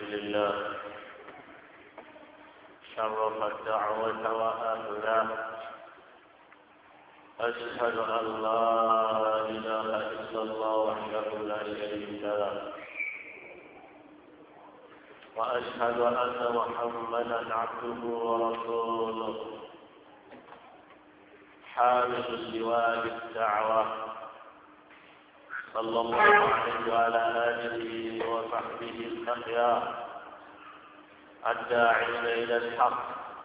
لله شرف الدعوة وأهله. أشهد أن لا إله إلا الله وحده لا شريك له، وأشهد أن محمدا عبده ورسوله حامل لواء الدعوة صلى الله عليه وعلى آله وصحبه الأخيار الداعين إلى الحق،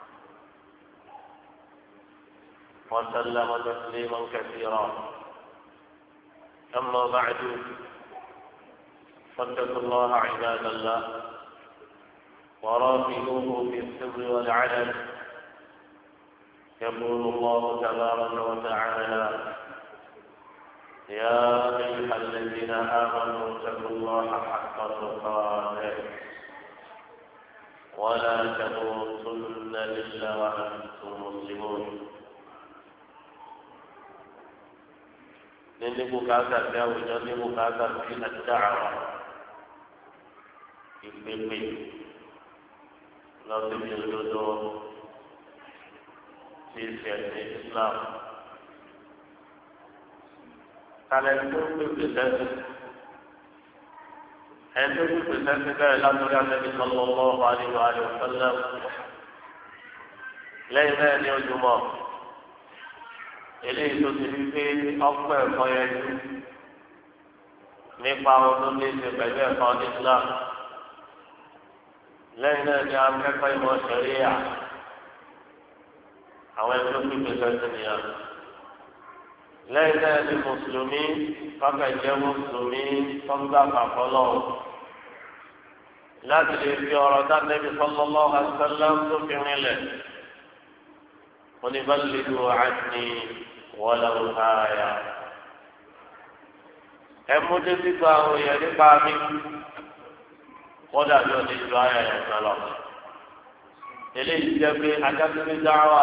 وسلم تسليما كثيرا. أما بعد، فاتقوا الله عباد الله وراقبوه في السر والعلن. يقول الله تبارك وتعالى: يا أيها الذين آمنوا اتقوا الله حق تقاته ولا تموتن إلا وأنتم مسلمون. nínú bùkátà tí àwùjọ ní bùkátà sí àdáwà ìpèpè lọ́sibí òdodo tí ìṣẹ̀lẹ̀ Islam. Kálẹ̀ tó pèpè sẹ́sìn ẹni tó pèpè sẹ́sìn bẹ́ẹ̀ látọ̀rí Ànábì sallallahu alaihi wa sallam. Lẹ́yìn náà ní ojúmọ́ eléyìí tó ti fi pé ọ̀pọ̀ ẹ̀kọ́ yẹn ju nípa ohun tó ní ṣe pẹ̀lú ẹ̀kọ́ ní Islam. Lẹ́yìn náà ní akẹ́kọ̀ọ́ ìmọ̀ ṣẹ̀ríyà àwọn ẹni tó pèpè sẹ́sìn nìyẹn. Lẹ́yìn náà ní mùsùlùmí kọ́kẹ́ jẹ́ mùsùlùmí tọ́gbà pàpọ́lọ́ láti lè fi ọ̀rọ̀ Ànábì sallallahu alaihi wasallam tó fi rinlẹ̀. oníbàlẹ́dù àti walau aya. ẹ̀mú débi gba àwọn èèyàn nípa mi wọ́n dàbí ọdún ìjọ ayà yẹn kan lọ. eléyìí jẹ́ pé ajáfẹ́lẹ́ dáwà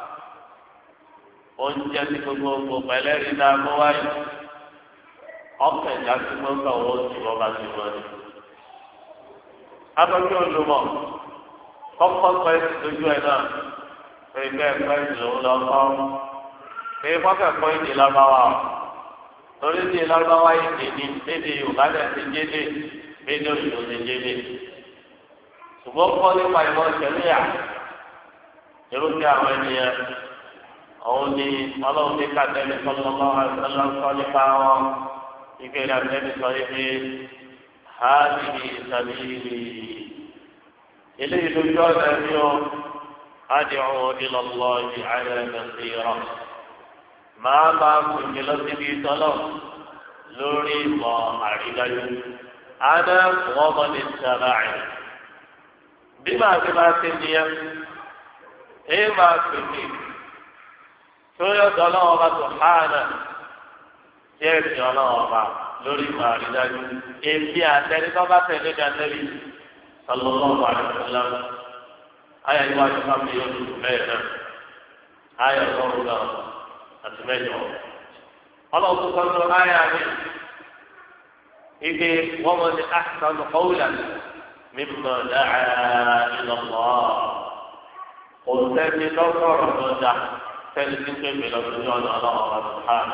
oúnjẹ tí gbogbo pẹ̀lẹ́rì náà mú wáyé ọkàn ìjà tí wọ́n kà wọ́n ti wọ́n bá ti wọ́n ni. abọ́jú olùmọ̀ kọ́kọ́ pẹ́ lójú ẹ̀ náà pé bẹ́ẹ̀ pẹ́ ìlú lọ́kọ́ pé kọ́kẹ́kọ́ ìdí lábáwá torí ìdí lábáwá ìdí ní èdè Yorùbá lẹ̀ ti jéde èdè òyìnbó ti jéde. ṣùgbọ́n kọ́ nípa ìmọ̀ ìṣẹ̀lẹ̀ yà irúfẹ́ àwọn ènìyàn òun ni ọlọ́run ní kàtẹ́lẹ̀ sallallahu alaihi wasallam sọ nípa wọn ìgbéra tẹ́lẹ̀ sọ ibi hādhihi sabīlī. eléyìí lójú ọ̀nà ẹ̀mí o ad'ū ilā Allāhi 'alā baṣīrah. máa kùnjẹ lọ síbi ìtọ́lọ̀ lórí ìmọ̀ àrídájú. ana wa man ittaba'ani. bí màá fi máa ṣe nìyẹn èyí máa pèsè torí ọ̀dọ̀ ọlọ́wọ́ bá tó hánà tí ẹ fi ọlọ́wọ́ bá lórí ìmọ̀ àrídájú. èmi àtẹni tó bá tẹ̀lé ní àtẹ́lẹ̀ sallallahu alaihi wasallam. ayé iwájú ká mi yóò dùn bẹ́ẹ̀ náà ayé ọlọ́run náà àti mẹ́jọ. ọlọ́run tó sọ ayé àmì ibi wọ́n mọ̀ ní ahsanu qawlan mimman da'a ila Allah. kò sẹ́ni lọ́sọ̀rọ̀ tó dá sẹ́ni tí ń pèpè lọ sí ọ̀nà ọlọ́run ọba sùhánù.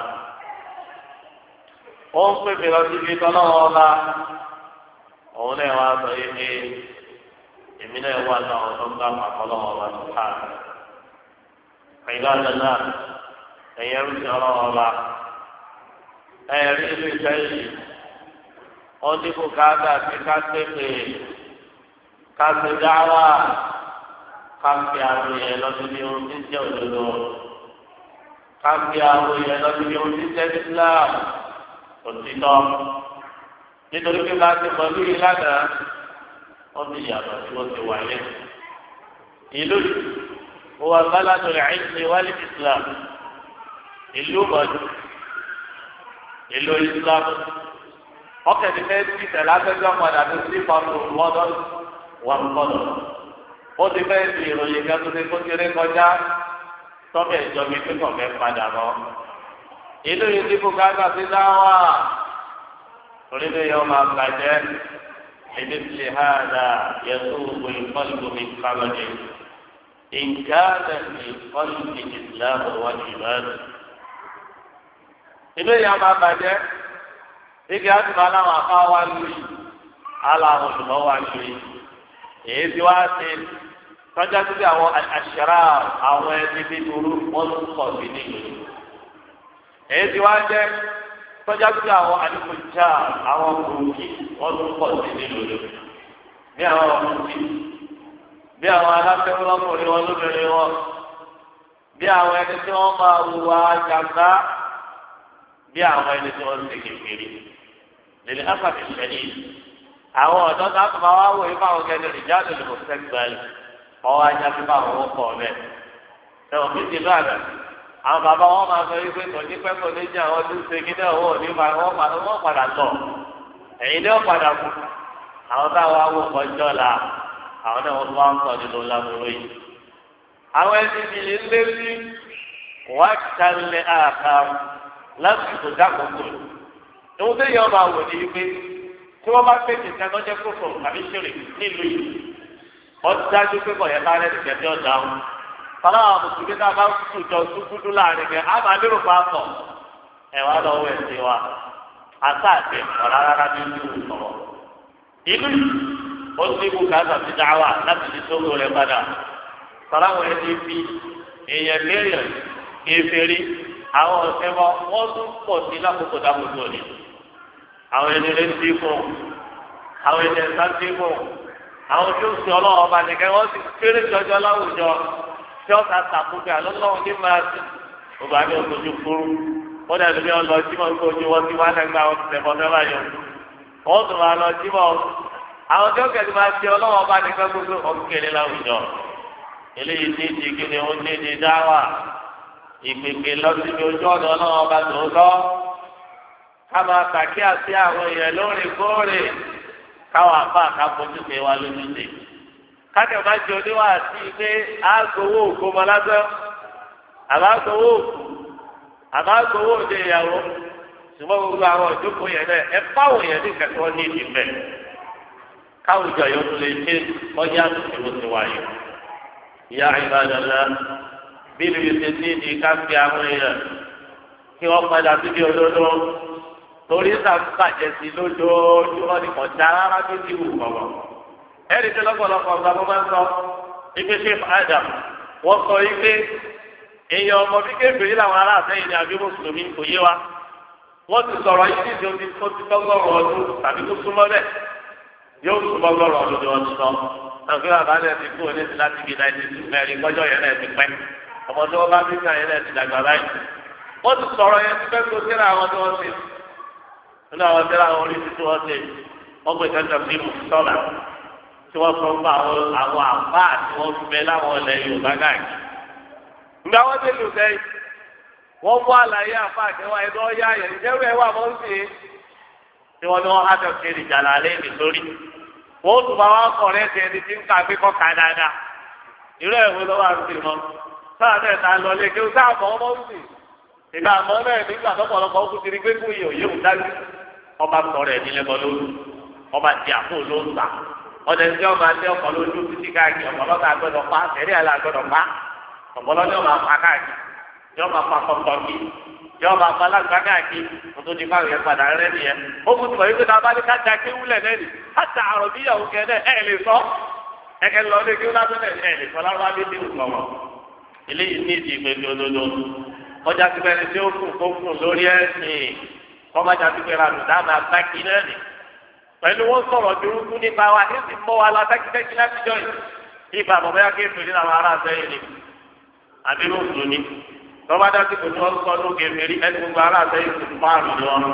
ó ń pèpè lọ síbi tọ́lọ́run ọba òun náà wá sọ yìí pé èmi náà wà náà ọ̀dọ́ gbà pàpọ̀ lọ́wọ́ ọba sùhánù. ìgbà dáná ẹ̀yẹ ń sọ ọlọ́run ọba ẹ̀rí ìlú ìsẹ́yìn ó ní kó káàdà sí ká pèpè ká ṣe dáwà káfí àwọn èèyàn lọ́dún ní ohun tí ń jẹ́ òdodo káfí àwọn èèyàn lọ́dún ní ohun tí ń jẹ́ Islam òtítọ́. nítorí pé bá ti mọ̀ lórí lánàá wọ́n ti yàtọ̀ tí wọ́n ti wáyé. ìlú wà baladu al-ilmi wal Islam. ìlú mọ̀jú ìlú Islam. ọkẹ́ ti fẹ́ ti tẹ̀lé afẹ́fẹ́ padà tó sí pàtó mọ́dọ́ wọn kọ́dọ̀. ó ti fẹ́ di ìròyìn kan tó ti kó kéré kọjá tọ́bẹ̀ ìjọba tó kàn fẹ́ padà lọ. ìlú yìí ti kó káàkiri sí dáwà orílẹ̀ yìí ọmọ àgbàjẹ́ لمثل هذا يذوب القلب من قبله إن كان في القلب إسلام وإيمان. inú ìyá máa bàjẹ́ igi àtúntò aláwọ̀ afá wa lórí aláwọ̀ olùmọ̀ wa lórí èyí tí wàá ṣe tọ́jà tó bí àwọn àṣàrà àwọn ẹni bí dúró wọ́n tún pọ̀ sí nílùú èyí tí wàá jẹ́ tọ́jà tó bí àwọn àdìpọ̀jà àwọn kòkì wọ́n tún pọ̀ sí nílùú bí àwọn ọkùnrin bí àwọn aláfẹ́wọ́ lọ́kùnrin wọn lóbìnrin wọn bí àwọn ẹni tí wọ́n máa wùwà jàmbá bí àwọn ẹni tí wọ́n ń ṣe kékeré lèlè áfàbí ṣẹlẹ̀ àwọn ọ̀dọ́ náà tó máa wá wò yín fáwọn gẹ́gẹ́ ìjáde lè mọ̀ sẹ́gbẹ̀ẹ́lì ọwọ́ ajá fi bá àwọn ọkọ̀ rẹ̀ ẹ̀wọ̀n fi ti bá rẹ̀ àwọn bàbá wọn máa sọ wípé kò ní pẹ́ kò ní jẹ́ àwọn tó ń ṣe kí náà wọ́n ní wọ́n padà tọ̀ ẹ̀yin ní wọ́n padà kú àwọn táwọn awò kọjọ́ la àwọn náà wọ́n wá ń sọ nínú lábúrò yìí àwọn ẹni bìí ń lé sí wákàtí àkàrà lásìkò dákòókò ìwọ́n tó yẹ ọba wò ní wípé tí wọ́n bá pèsè ìtẹ́tọ́ jẹ́ kókò àbí ṣẹlẹ̀ nílùú yìí wọ́n dájú pé kọ̀ yẹ ká rẹ̀ tìkẹ́ tí ó dáhùn fọlá àwọn mùsùlùmí náà bá kú jọ dúdú láàrin kẹ á máa lérò pa pọ̀ ẹ̀wà lọ́wọ́ ẹ̀sìn wa àtà àti ọ̀rá rárá ní ìlú ìsọ̀rọ̀ ìlú ó ní bùkátà ti dá wà láti di sóko rẹ̀ padà fọlá àwọn ẹni fi èèyàn léèyàn kéferì àwọn ọ̀sẹ̀ wọ́n tún pọ̀ sí lákòókò dákòókò ni àwọn ẹni rẹ̀ ti fún àwọn ẹni ẹ̀sà ti fún àwọn tó ń sọ ọlọ́wọ́ ọba nìkan wọ́n ti kéré jọjọ láwùjọ tí wọ́n ta tàkùnkẹ́ àlọ́lọ́wọ́ ní máa ti ọba ní ojú kúrú wọ́n dẹ̀ lómi ọlọ́ jímọ̀ ní ojú wọn tí wọ́n á lẹ́gbàá wọn ti tẹ̀kọ́ fẹ́ báyọ̀ wọ́n tún máa lọ jímọ̀ àwọn tó kẹ́ni máa ti ọlọ́wọ́ ọba nìkan gbogbo ọ̀kẹ́lẹ́ láwùjọ eléyìí ní ti kíni ó ní ti dáwà ìpèpè lọ síbi ojú ọ̀dọ̀ ọlọ́wọ́ ọba tòótọ́ ká máa kàkíyàsí àwọn èèyàn lóòrèkóòrè káwọn àbá àkàbójútó wa lójútó kákẹ́ máa jẹ oníwà sí pé àgbowó ògbómọ lásán àbágbowó òkú àbágbowó òde ìyàwó ṣùgbọ́n gbogbo àwọn ìjókòó yẹn náà ẹ fáwọn èèyàn ní kẹ̀kẹ́ wọn ní ìdìbẹ̀ káwùjọ yóò tún lè ṣe ọjà tuntun ló ti wáyé ìyá ìbàdàlá bí ibi ṣe ní ìdí ká fi àwọn èèyàn kí wọ́n padà síbi òdodo torí sàbàjẹ́ sí lójoojúmọ́ ní kọjá rárá tó ti wù kọ̀ọ̀kan. ẹ̀rí tí lọ́pọ̀lọpọ̀ ọ̀gá mo máa ń sọ ibi Sheikh Adam wọ́n sọ ike èèyàn ọmọ bí kébìrì làwọn ará àtẹ́yìn ní àbí mùsùlùmí kò yé wa. wọ́n ti sọ̀rọ̀ yìí ní ìdí tó ti tọ́gọ́rọ̀ ọdún tàbí tó súnmọ́ bẹ́ẹ̀ yóò súnmọ́ gọ́rọ̀ ọdún ni wọ́n ti sọ. àgbẹ̀ àbálẹ̀ ti kú òní ti láti fi náà ti mẹ́rin kọjọ́ yẹn náà ti pẹ́ ọmọ tí wọ́n bá bí ká yẹn náà ti dàgbà báyìí. wọ́n ti sọ̀rọ̀ yẹn ti fẹ́ kó síra àwọn tí wọ́n ti nínú àwọn tí wọ́n orí títí wọ́n ti wọ́n gbé kẹ́kẹ́ sí sọ́là tí wọ́n sọ fún àwọn àbá tí wọ́n fi bẹ láwọn ilẹ̀ Yorùbá káàkiri. ìgbà wọn ti lù sẹ́yìn wọ́n mú àlàyé àfa àkẹwà ẹ̀dọ́ ọ̀yá yẹn ìjẹ́rú ẹ̀ wà mọ́ sí i tí wọ́n ní wọ́n hàtọ̀ kiri jàlá lẹ́yìn lórí. wọ́n tún bá wọn kọ̀ rẹ́ ẹni tí ń ka pé kọ́ ka dáadáa. irú ẹ̀wọ́ lọ́wọ́ àti ìmọ̀ sáà náà ta lọ lé kéwù sáà mọ́ ọmọ sí ìgbà àmọ́ náà nígbà tọ́pọ̀lọpọ̀ ó kú ti rí pé kú yìí òye òun dájú ọba sọ̀rọ̀ ẹ̀ nílẹ̀ bọ́ lóru ọba ti àpò ló ń sà ọdẹ tí ọba ní ọkọ̀ lójú títí káàkiri ọ̀pọ̀lọpọ̀ àgbẹ̀dọ̀ pa tẹ̀lé àlẹ́ àgbẹ̀dọ̀ pa ọ̀pọ̀lọpọ̀ ní ọba pa káàkiri yọ máa pa kọ̀ọ̀kọ̀ kí yọ máa pa lágbá káàkiri kótó ti fáwọn yẹn padà rẹ́ nìyẹn ó kú ti mọ̀ wípé náà bá ní kájà kéwúlẹ̀ náà nì kájà àrọ̀ bíyàwó kẹ́ẹ́ ẹ̀ lè sọ ẹ̀kẹ́ lọ lé kéwú lásán ẹ̀ lè sọ lárúbá bí ní ìwọ̀n eléyìí ní ìdí ìgbẹ́jọ́ lójó ọjà ti bẹ̀rẹ̀ tí ó kù kó kù lórí ẹ̀sìn kọ́májà ti bẹ̀rẹ̀ àlùdá máa bá kí náà nì. pẹ̀lú wọn sọ̀rọ̀ dúró nípa wa ní ti mọ́ wa látàkìtẹ́kì láti jọ yìí. ibà bàbá yá kéèfé ní àwọn ará sẹ́yìn ni àbí ló sùn ni. tọ́ba dá sí kò tí wọ́n sọ ló kéèfé rí ẹni gbogbo ará sẹ́yìn tó fáàrù ni wọn.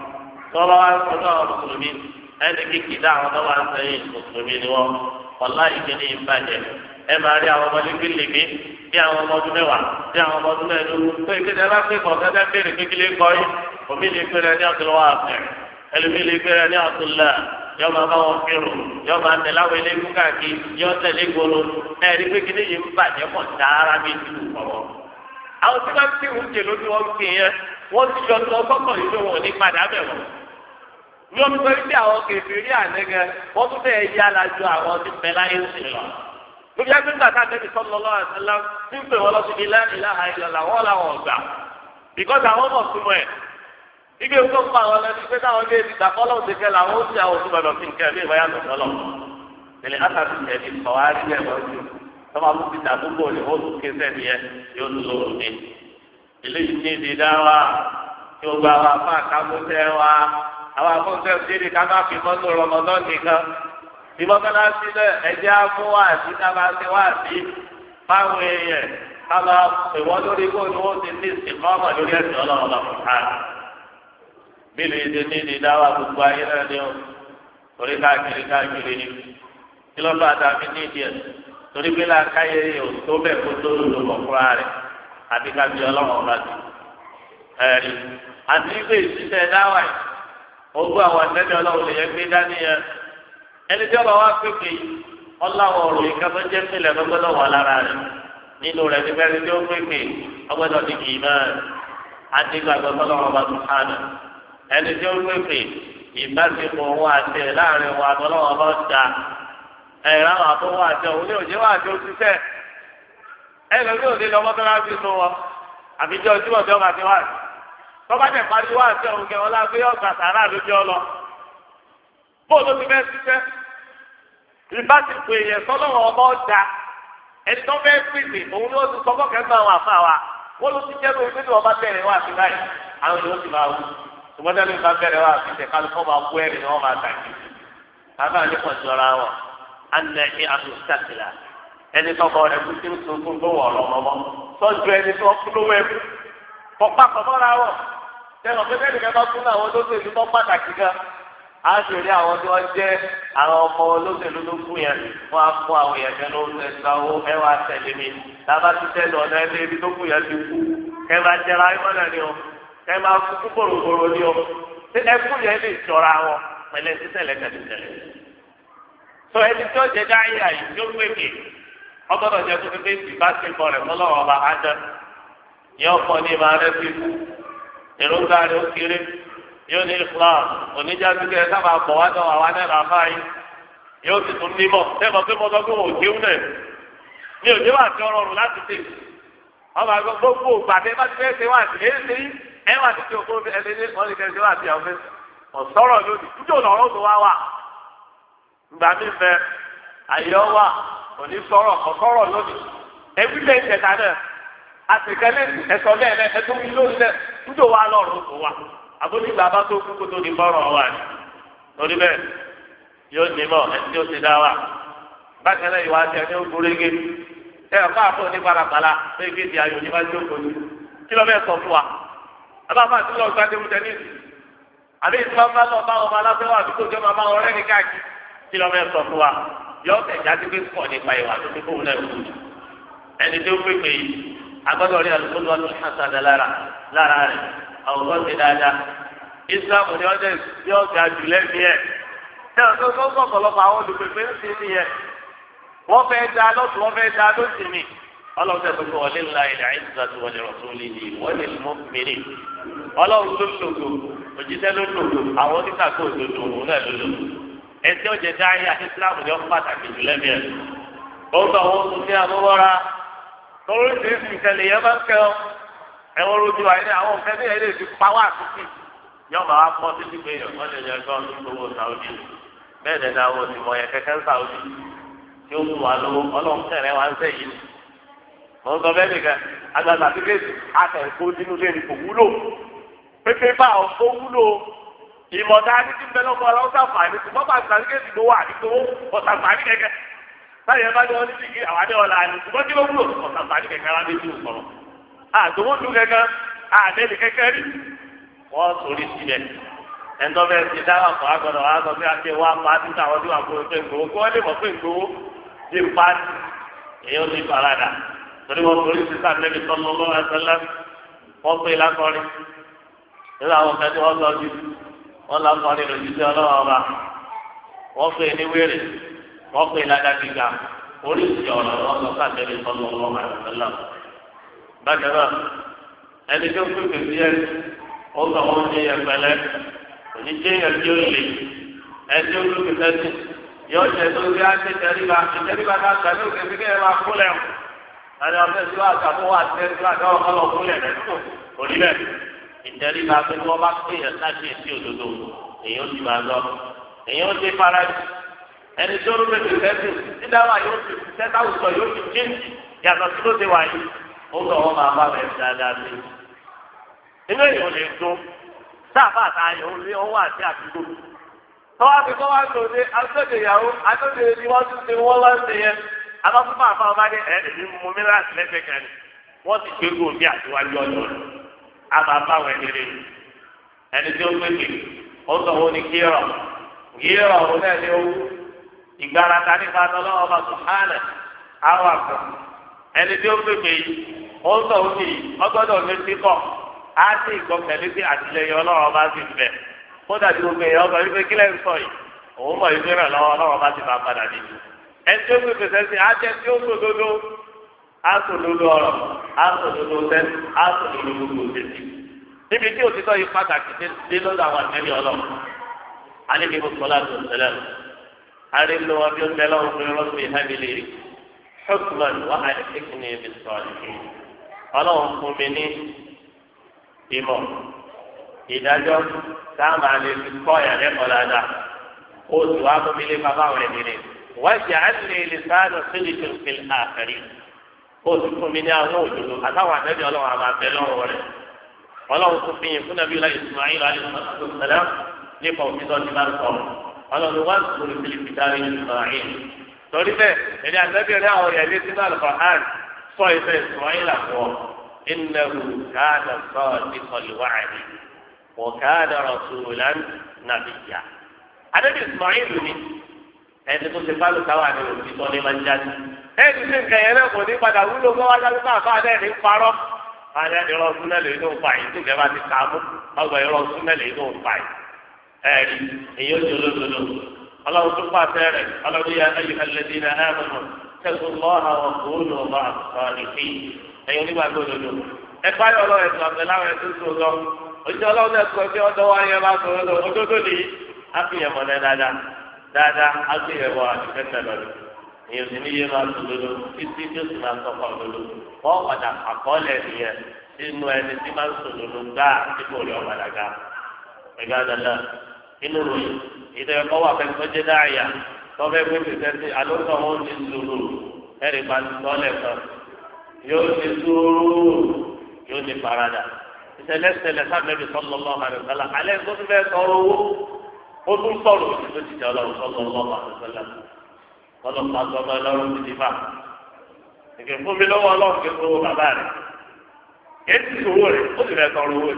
tọ́ba wá sọ náà mùsùlùmí ẹni kìkì dá àwọn tọ́ba sẹ́yìn mùsùlùmí ni wọn. ọ̀la ìkíni ìbàjẹ́ ẹ máa rí àwọn ọmọdé gbélébé bí àwọn ọmọ ọdún mẹ́wàá bí àwọn ọmọ ọdún mẹ́ẹ̀ẹ́dógún tó ìkéde aláfẹ́ kọ̀ọ̀kan tẹ́ bèrè kékeré kọ́ yìí omi lè gbé rẹ ní àtúlọ́wọ́ àfẹ́ ẹlòmí lè gbé rẹ ní àtúlọ́ yọ máa bá wọn kírun yọ máa tẹ̀lé àwọn eléégún káàkiri yọ tẹ̀lé gbolo ẹ̀rí pé kíní yìí ń bàjẹ́ pọ̀ dára bí ti wù kọ́ àwọn tí wọ́n ti ń jè lójú wọn kì í yẹn wọ́n ti yọ lọ sọ́kọ̀ yìí pé wọn ò ní padà bẹ̀ wọ́n yóò fi pé bí àwọn kèfèrí ànẹ́gẹ́ wọ́n tún fẹ́ẹ́ yá alájọ àwọn tí bẹ láyé ń sìn lọ. lóbi agbègbè àtàkẹ́bí sallallahu alaihi wasallam tí ń pè wọ́n lọ sí ilé ilaha illallah wọ́n làwọn ọ̀gbà. bìkọ́sì àwọn ọmọ súnmọ́ ẹ̀. ibi èkó ń pa àwọn ẹni pé táwọn ilé ti dàkọ́ lọ́wọ́ ti kẹ́ làwọn ó sì àwọn òṣùwọ̀n lọ sí nǹkan ẹ̀mí ìbáyà lọ́sọ̀lọ́. tẹ̀lé àtàkùn ẹ̀mí kọ̀wárí ẹ̀ lọ́sí tọ́ba mú ti dàdúgbò ní ó tún kéṣẹ́ nìyẹn yóò tún lóru ní. eléyìí ní ìdí dá wa tí ó gba wa fún àkàmúṣẹ́ wa àwọn akóńtẹ́ òṣèré ká má fi mọ́tò rọmọdán nìkan tí mọ́tòlá sílẹ̀ ẹ̀jẹ̀ á mú wá sí ká máa ṣe wá sí fáwọn èèyàn ká máa pè wọ́n lórí kó ni wọ́n ti ní ìsìnkú ọmọ lórí ẹ̀sìn ọlọ́run lọ́kùn ká. bí lè ṣe ní ìdí dáwà gbogbo ayé náà ni ó torí káàkiri ni kí ló bá dàbí ní ìdí ẹ̀ torí pé láàkáyé ò tó bẹ́ẹ̀ kó tó lò lọ́kọ̀ fúnra rẹ̀ àti kábí ọlọ́run ọba ti. ẹ̀rí àti ìgbé ìṣiṣẹ́ dáwà yìí ogún àwọn àtẹ́lẹ̀ ọlọ́run lè yẹ gbé dání yẹn ẹni tí ọba wa pépè ọláwọ̀ ọ̀rọ̀ yìí káfẹ́ jẹ́ pínlẹ̀ lọ́gbọ́dọ̀ wà lára rẹ̀ nínú rẹ̀ nígbà tí ó pépè ọgbọ́dọ̀ ní kì í náà àti gbàgbọ́ tọ́lọ́wọ́ bá tún hànà ẹni tí ó pépè ìbáṣepọ̀ wọn àti ẹ̀ láàrin wọn àtọ́lọ́wọ́ bá ta ẹ̀rọ àwọn àtọwọ́ àti òun ní òjò wà àti òṣìṣẹ́ ẹ̀ lọ́dún òde lọ́mọ́tọ́lá fi sún wọn àbíjọ́ ojúmọ̀ tí wọ́n máa fi wá sí tọ́ba tẹ̀ pariwo àti ọ̀hún kẹ́ ọlá pé ọ̀gá sàrà lójú ọlọ. bóòlù ti fẹ́ ṣiṣẹ́ ìbá ti pè yẹn sọ́lọ́wọ́ ọmọ ọjà ẹni tó fẹ́ pèsè òun ló ti sọ́kọ́ kẹ́gbẹ́ àwọn àfa wa wọ́n ló ti jẹ́ pé nínú ọba bẹ̀rẹ̀ wá sí báyìí àwọn ènìyàn ti máa wú ṣùgbọ́n tẹ́lẹ̀ nípa bẹ̀rẹ̀ wá sí tẹ̀ kálukọ́ máa kú ẹ̀rì ni wọ́n máa tàkì. bàbá mi pọ̀ sí ọ̀rọ̀ àwọn anẹ́kí àtúnṣàtìlá ẹni tọ́kọ rẹ̀ kú sí tuntun tó wọ̀ ọ̀lọ́mọmọ sọ́jú ẹni tó kú lówó ẹkú kọ̀pá kọ̀mọ́ra wọ̀ tẹ́lọ̀ pé bẹ́ẹ̀ ni kẹ́kọ̀ọ́ tún àwọn olóṣèlú tó pàtàkì gan á sì rí àwọn tí wọ́n jẹ́ àwọn ọmọ olóṣèlú tó kú yẹn wọ́n á fún àwọn yẹn kẹ́ ló ń tẹ̀sí owó ẹ wá tẹ̀lé mi lábá ti tẹ̀lé ọ̀nà ẹni ibi tó kú yẹn ti kú kẹ́ máa jẹrà ayé mọ́nà ni o kẹ́ máa kú kúkòròkòrò ni o ẹkú yẹn lè jọra wọn pẹ̀lẹ́ títẹ̀lẹ̀ tẹ̀lẹ̀ sọ ẹni tí ó jẹ dáhìí àyè tí ó gbèké ọgbọ́dọ̀ jẹ́ kó pépé ìbáṣepọ̀ rẹ̀ fọlọ́wọ́ ọba ájá yóò kọ́ ní ìmọ̀ rẹ̀ fi kú èròǹgbà rẹ̀ ó kéré yóò ní islam oníjàdúgbò ẹ̀ sábà pọ̀ wá dán àwa náà láfa yìí yóò ti tún nímọ̀ sẹ́mọ̀ pé mo sọ pé wò ó kéwù náà ní òjò wà tí ọ̀rọ̀ rùn láti tè ọba gbogbo gbàdé bá ti fẹ́ ṣe wá sí èyí ṣe ẹ wà títí òkú ẹlẹ́dẹ́ wọ́n lè fẹ́ ṣe wá sí àwọn fẹ́ ọ̀sọ́rọ̀ lónìí níjó lọ́rọ́ tó wá wà gbà mí fẹ́ àyọ̀ wà òní sọ̀rọ̀ ọ̀sọ́rọ̀ lónìí ẹbí lè tẹ̀ta náà àtìkẹ́lẹ́ ẹ̀sọ́ lẹ́ẹ̀lẹ́ ẹ̀tọ́ mi lórí lẹ́ níjó wà lọ́rùn tó wà àbójúgbà bá tó kú kó tó di bọ́rọ̀ wà ní lórí bẹ́ẹ̀ yóò ní mọ̀ ẹni tí ó ti dá wà bákan náà ìwà àti ẹni ó gbórége ẹ ọ̀ká àpò ní parapara pé kí ti ayò ní bá jókòó ní kí ló fẹ́ sọ fún wa abáfà tí lọ́ọ́ gbá débùtẹ́ ní ìsìn àbí ìtura bá lọ bá ọmọ aláfẹ́wà àdúgbò jẹ́ máa bá wọn rẹ́ni káàkiri kí ló fẹ́ sọ fún wa yọ ọ̀tẹ̀ jáde pé pọ̀ nípa ìwà tó ti fóun náà kú ẹni tó pépè yìí agbọ́dọ̀ rí alùpùpù lọ́dún hasan lára rẹ̀ àwòrán ti dáadáa islam ni ọjọ́ yóò ga jù lẹ́bi ẹ̀ ṣé ọ̀sán tó ń sọ̀kọ̀lọ́pọ̀ àwọn olùpèpè ń sin nìyẹn wọ́n fẹ́ da lọ́sùn wọ́n fẹ́ da lọ́sùn mi ọlọ́run tẹ̀ tó wọlé ńlá ilẹ̀ àìsàn tó wọlé ọ̀tún líle wọ́n lè mú mìíràn ọlọ́run ló lòdò òjíṣẹ́ ló lòdò àwọn oníkàkọ́ òdòdó òun náà ló lòdò ẹtí ọ̀jẹ̀ dáhìá islam ni wọ́n pàtàkì jù lẹ́bi ẹ̀ ó ń sọ àwọn oṣù ní àmúwọ́ra torí ìṣèṣì ìṣẹ̀lẹ̀ yẹn máa ń kẹ́ ẹ̀wọ̀n rojú àyè àwọn òfin ní ẹ̀rẹ́ ti pa wá àtúntì yóò máa wá pọ́ títí pé wọ́n lè yẹ kọ́ ní owó sàwọ́dì bẹ́ẹ̀ ni ẹ̀dá owó ti mọ yẹn kẹ́kẹ́ sàwọ́dì tí ó mú wa lówó ọlọ́run kẹrẹ́ wa ń sẹ́yìn mo ń sọ bẹ́ẹ̀ nìkan agbada tíkẹ́ẹ̀tì akẹ́kọ̀ọ́ nínú lẹ́nu kò wúlò pépé bá ọ̀ tó wúlò ìmọ̀ta ní ti ń bẹ lọ́kọ̀ ọlọ́run sàfàní ṣùgbọ́n bá tíkẹ́ẹ̀tì ló wà ní gbowó ọ̀sàfàní kẹ̀kẹ́ báyìí ẹ bá ní wọn ní ti àwọn adé ọ̀la ni ṣùgbọ́n kí ló wúlò ọ̀sàfàní kẹ̀kẹ́ wá dé ju sọ̀rọ̀ àtòwótú kẹ̀kẹ́ àdéhùn kẹ̀kẹ́ rí wọ́n sórí sílẹ̀ ẹ̀ńtọ́ bẹ́ẹ̀ ti dáhà fún agbọ̀dọ̀ wa sọ pé àti wá pa títí àwọn tí wà fún ẹgbẹ́ ìgbòho kí wọ́n lè mọ̀ pé ìgbòho ti pa èèyàn ti farada torí wọn sórí sísá nẹ́bí sọ́nù lọ́wọ́ ẹ̀sẹ̀lẹ̀ wọ́n pè lákọ́rin nínú àwọn kan tí wọ́n sọ ju wọ́n lákọ́rin lòdì sí ọlọ́wọ́ ọba wọ́n pè ní wéré wọ́n pè ládàgbìgà oríṣi ọ̀rọ̀ wọn sọ ká nẹ́bí sọ́nù lọ́wọ́ ẹ̀sẹ̀lẹ̀ bákan náà ẹni tó pèpè sí ẹ ó sọ wọn ní ẹgbẹlẹ oníjẹ́ yẹn tí ó lè ẹni ó lókè sẹ́sì yóò jẹ́ tó bí á ṣe tẹríba ìtẹríba náà gbà ní òkè fíkẹ́ ẹ máa kúlẹ̀ o àti ọ̀fẹ́ sí wa àtàkùn wa àti ẹni tí wàá dáwọ́ kọ́lọ̀ kúlẹ̀ rẹ̀ tó òní bẹ́ẹ̀ ìtẹríba pé wọ́n bá pè yẹn láti èsì òdodo èyí ó ti máa lọ èyí ó ti fara ẹni tó lókè sẹ́sì dídáwà yóò ti sẹ́tà òsọ yóò ti jíǹdì yàtọ̀ sí ló ti wà yìí ó sọ wọn máa bá bẹ̀rẹ̀ dáadáa sí inú èyí ò lè dún sáàbà àtàyè òun lé ọwọ́ àti àdúgbò tọ́wọ́ àti kọ́ wá lòdì aṣọ́dẹ̀ ìyàwó aṣọ́dẹ̀ ni wọ́n tún ti wọ́n lọ́ọ́ ṣe yẹn abáfúnfà àfáwọn bá dé ẹ̀ ẹ̀mí mú mi láti lẹ́sẹ̀ kan ni wọ́n ti gbé gòmí àtiwájú ọ̀dọ́ rẹ̀ àbá báwọn ẹni rẹ̀ ẹni tí ó gbégbé ó sọ wọn ní gírọ̀ òun náà ní owó ìgbárata nípa tọ́lọ́wọ́ bá tún hánà àwọn àpò ẹni tí ó gbégbé yìí ó sọ wọn ní ọgbọ́dọ̀ méjì kọ́ á sì ìgbọ́kẹ̀lé sí àtìlẹyìn ọlọ́run bá sì bẹ̀ kódà tí gbogbo èèyàn ọgbà wípé kílẹ̀ ń sọ yìí òun mọ̀ ìgbé rẹ̀ lọ́wọ́ ọlọ́run bá sì máa padà dé ẹni tí ó gbé pèsè sí àjẹ tí ó sòdodo àsòdodo ọ̀rọ̀ àsòdodo sẹ́ àsòdodo gbogbo òṣèlú níbi tí òtítọ́ yìí pàtàkì dé lọ́dọ̀ àwọn àtẹ́lẹ̀ ọlọ́run alẹ́bí mùsùlùmí àti òṣèlú àrílò wọn bí ó ń bẹ lọ́wọ́ fún irọ́ sí ìhábìlì ṣùgbọ́n wà á lè kékeré ní ibi sọ̀rọ̀ ọlọ́run fún mi ní ìmọ̀ ìdájọ́ táwọn àlè fi kọ́ ẹ̀yà lẹ́kọ̀ọ́ dáadáa ó sì wá fún mi lé bàbá àwọn ẹ̀mí wọ́n ṣe àlè lìsáàdù sílìkì fìl àkàrí ó sì fún mi ní àwọn òdodo àtàwọn àtẹ́bí ọlọ́run àmà bẹ lọ́wọ́ rẹ̀ ọlọ́run tún fi yín fún nàbí ọlá Ismail alayhi nípa òfìsọ́ ti máa ń sọ ọlọ́run wá sùkúrú fìlìpì dárí Ismail torí bẹ́ẹ̀ ẹni àtẹ́bí rẹ̀ àwọn ẹ̀mí sínú Al-Qur'an sọ ìfẹ́ Ismail àfọ̀ innahu kana sadiqal wa'di wa kana rasulan nabiyya àtẹ́bí Ismail ni ẹni tó ti bálù káwá ní òtítọ́ ní máa ń jáde ẹni tí nǹkan yẹn náà kò ní padà wúlò kó wá jáde náà fáadé ní parọ́ fáadé ní irọ́ súnmọ́ lè ní òǹpa yìí tí nǹkan bá ti kà á mú ọgbà irọ́ súnmọ́ lè ní òǹpa yìí ẹ̀rí èyí ó ti olódodo ọlọ́run tó pàṣẹ rẹ̀ ọlọ́run yà ayé alẹ́dí náà ẹ̀mọ́nù tẹ̀sán lọ́ha wọn kò lò wá àtúntò fi ẹ̀yin onígbàgbọ́ òdodo ẹ báyọ̀ ọlọ́run ẹ̀sìn ọ̀sẹ̀ láwọn ẹ̀sìn tó lọ òjì ọlọ́run ẹ̀sìn ọ̀sẹ̀ ọ̀dọ́ wa yẹn bá sọ̀rọ̀ òdodo nìyí á fi yẹn mọ̀ dáadáa agbèyẹ̀wò àtìkẹ́tẹ̀ lọ́dún èyàn sì ní yé máa tó lólo títí tó sì máa sọ́kọ̀ lólo wọ́n padà àkọọ́lẹ̀ nìyẹn sínú ẹni tí máa ń sọ lólo gbá dípò rẹ̀ ọ̀padà ga ẹ̀gá dáadáa inú ròyìn ìdè ẹ̀kọ́ wà fẹ́ tó jẹ́ dáàyà tọ́fẹ́ pé pèsè sí alóńtọ̀ wọn ti sùúrù ẹ̀rì bá ti sọ́ọ̀lẹ̀ kan yóò ti sùúrù yóò ti farada ìṣẹ̀lẹ̀ sábẹ́bí sọ́lọ́lọ́ ó tún sọ̀rọ̀ òsì tó ti jẹ́ ọlọ́run sọ́kọ̀ ọlọ́run àtẹ̀sọ́lá ọlọ́run àti ọmọ ọlọ́run ti di fà ìgbè fún mi lọ́wọ́ ọlọ́run kí n sọ bàbá rẹ̀ èsì owó rẹ̀ ó sì fẹ́ sọ̀rọ̀ owó rẹ̀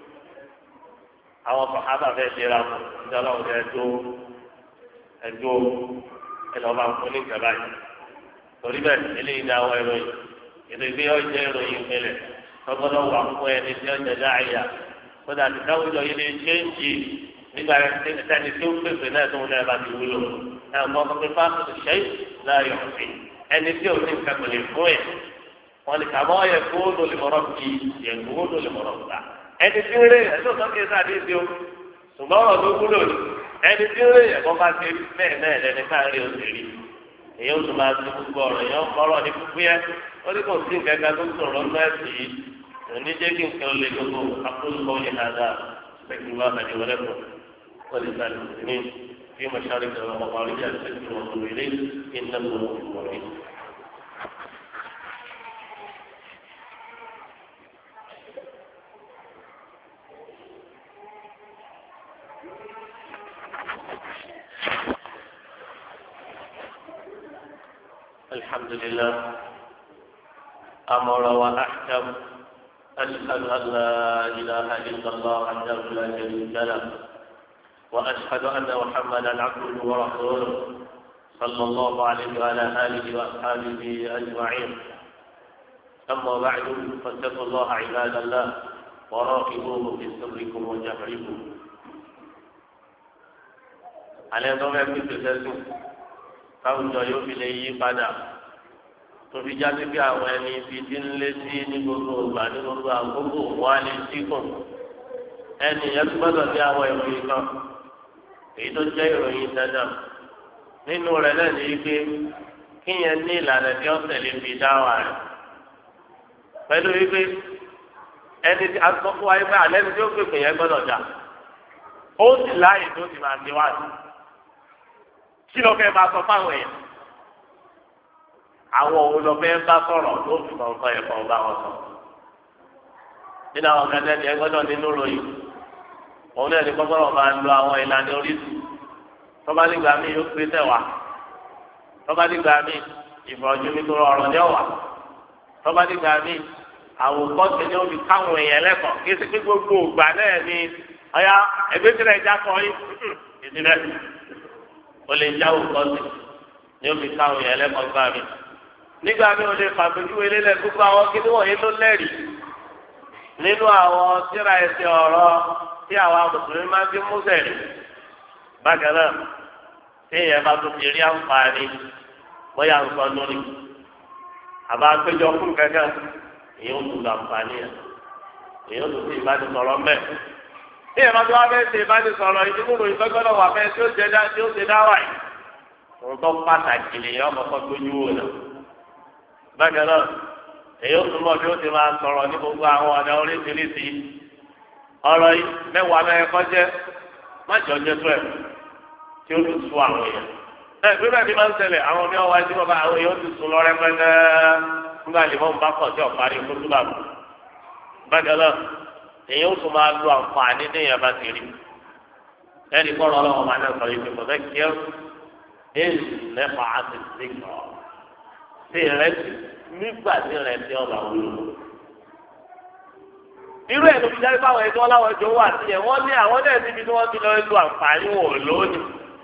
àwọn sọ̀hábà fẹ́ ṣe ra fún ìjọ ọlọ́run rẹ̀ ẹjọ́ ẹlọ́ba fún ní ìjọba yìí torí bẹ́ẹ̀ eléyìí ní àwọn ìròyìn ètò ìgbé ọjọ́ ìròyìn ìpínlẹ̀ tọ́gbọ́dọ̀ wà fún ẹni tí ọjọ́ dáhìá kódà tí káwùjọ yìí lè ṣe ń jì nígbà ẹni tí ó pèsè náà tó ń lẹ́yìn bá ti wúlò ẹ̀ mọ́ kó pé fásitì ṣe láàyò ọ̀sìn ẹni tí ò ní nǹkan kò lè fún ẹ̀ wọ́n ní kàmọ́ yẹ kó ló lè mọ̀rọ̀ bí yẹ kó ló lè mọ̀rọ̀ gbà ẹni tí ń rè ẹ̀ tó sọ́kè sáàdé sí o ṣùgbọ́n ọ̀rọ̀ ló wúlò ní ẹni tí ń rè ẹ̀ kọ́ bá ti rí bẹ́ẹ̀ náà lẹ́ni káàrí oṣù rí èyí ó tún máa ti gbogbo ọ̀rọ̀ yẹn kọ́rọ̀ ní fúfú yẹn ó ní kò sí nǹkan kan tó sọ̀rọ̀ nọ́ọ̀sì yìí òní jẹ́ kí nǹkan lè gbogbo akólúkọ yẹn dáadáa pẹ̀lú wa àti wọlẹ́kọ̀ọ́ ولسان المسلمين في مشارق ومغاربها السجن والصوم إليه إنه هو الرحيم. الحمد لله أمر وأحكم أشهد أن لا إله إلا الله وحده لا شريك له وأشهد أن محمدا عبده ورسوله صلى الله عليه وعلى آله وأصحابه أجمعين أما بعد فاتقوا الله عباد الله وراقبوه في سركم وجهركم على ضوء في تسلسل káwùjọ yóò fi lè yí padà tó fi jáde bí àwọn ẹni fi dín létí ní gbogbo ìgbà ní gbogbo àkókò wá lè síkùn ẹni yẹn tó gbọ́dọ̀ ní àwọn ìròyìn kan èyí tó jẹ́ ìròyìn dandan nínú rẹ̀ náà ní pé kíyẹn ní ìlànà tí ó tẹ̀lé fi dáwà rẹ̀ pẹ̀lú wípé ẹni tí a sọ fún wa yìí pé àlẹ́ ni tí ó pèpè yẹn gbọ́dọ̀ dà ó sì láàyè tó ti máa ti wá sí kí ló fẹ́ máa sọ fáwọn èèyàn àwọn òun lọ fẹ́ bá sọ̀rọ̀ tó fi kọ̀ọ̀kan ẹ̀kọ́ bá wọn sọ nínú àwọn kẹtẹ ni ẹ gbọ́dọ̀ nínú ròyìn òun náà ní gbọ́dọ̀ máa lo àwọn ìlànà oríṣi tọ́ba nígbà míì yóò pé tẹ̀wá tọ́ba nígbà míì ìfọ̀jú mi tó rọrùn ní ọ̀wà tọ́ba nígbà míì àwòkọ́sẹ̀ ni ó fi káwọn èèyàn lẹ́kọ̀ọ́ kí ẹsẹ̀ pé gbogbo ògbà náà ni ọ̀yá ẹgbẹ́ tí nàìjà kọ́ yín ìdílé o lè já àwòkọ́sẹ̀ ni ó fi káwọn èèyàn lẹ́kọ̀ọ́ gbà mí nígbà míì o lè fàgbéjúwe lélẹ̀ gbogbo àwọn kíní wọ̀nyí ló lẹ́rìí nínú àwọn síra ẹsẹ̀ ọ̀rọ̀ tí àwọn mùsùlùmí máa fi mú sẹ̀rí bákan náà tí èèyàn bá tún ti rí àǹfààní bóyá nǹkan lórí àbá péjọ fún kankan èyí ó tún àǹfààní yẹn èyí ó tún sí ìbánisọ̀rọ̀ mẹ́. tí èèyàn bá tún wá fẹ́ ṣe ìbánisọ̀rọ̀ ìdíkùrò ìfẹ́gbọ́dọ̀ wà fẹ́ tí ó ṣe dáwà yìí òun tó pàtàkì lèyìn ọmọ kan gbójú wò náà. bákan náà èyí ó tún mọ̀ bí ó ti máa sọ̀rọ̀ ní gbogbo àwọn ọ̀nà oríṣiríṣi ọ̀rọ̀ yìí mẹ́wàá mẹ́ẹ̀kọ́ jẹ́ májọ̀jẹ́ tó ẹ̀ tí ó tún sú àwọn èèyàn. ẹ bí bẹ́ẹ̀ ni máa ń ṣẹlẹ̀ àwọn ní ọwọ́ ẹtí bàbá àwọn èèyàn ti sùn lọ rẹpẹtẹ nígbà tí wọ́n bá kọ̀ sí ọ̀parí kótóbà bù. bákan náà èèyàn ó tún máa lo àǹfààní téèyàn bá ti rí. ẹnì kọ́ ọ̀rọ̀ ọlọ́wọ́ máa ń sọ yìí pé kò fẹ́ kí ẹ lẹ́fà á ti sí kọ́ sí ìrẹsì nígbà tí ìrẹsì ọ̀bà wúlò irú ẹ̀ ló fi jáde fáwọn ẹ̀dọ́ láwọn ẹjọ́ wà sí ẹ̀ wọ́n ní àwọn náà níbi tí wọ́n ti lọ lu àǹfààní wò lónìí.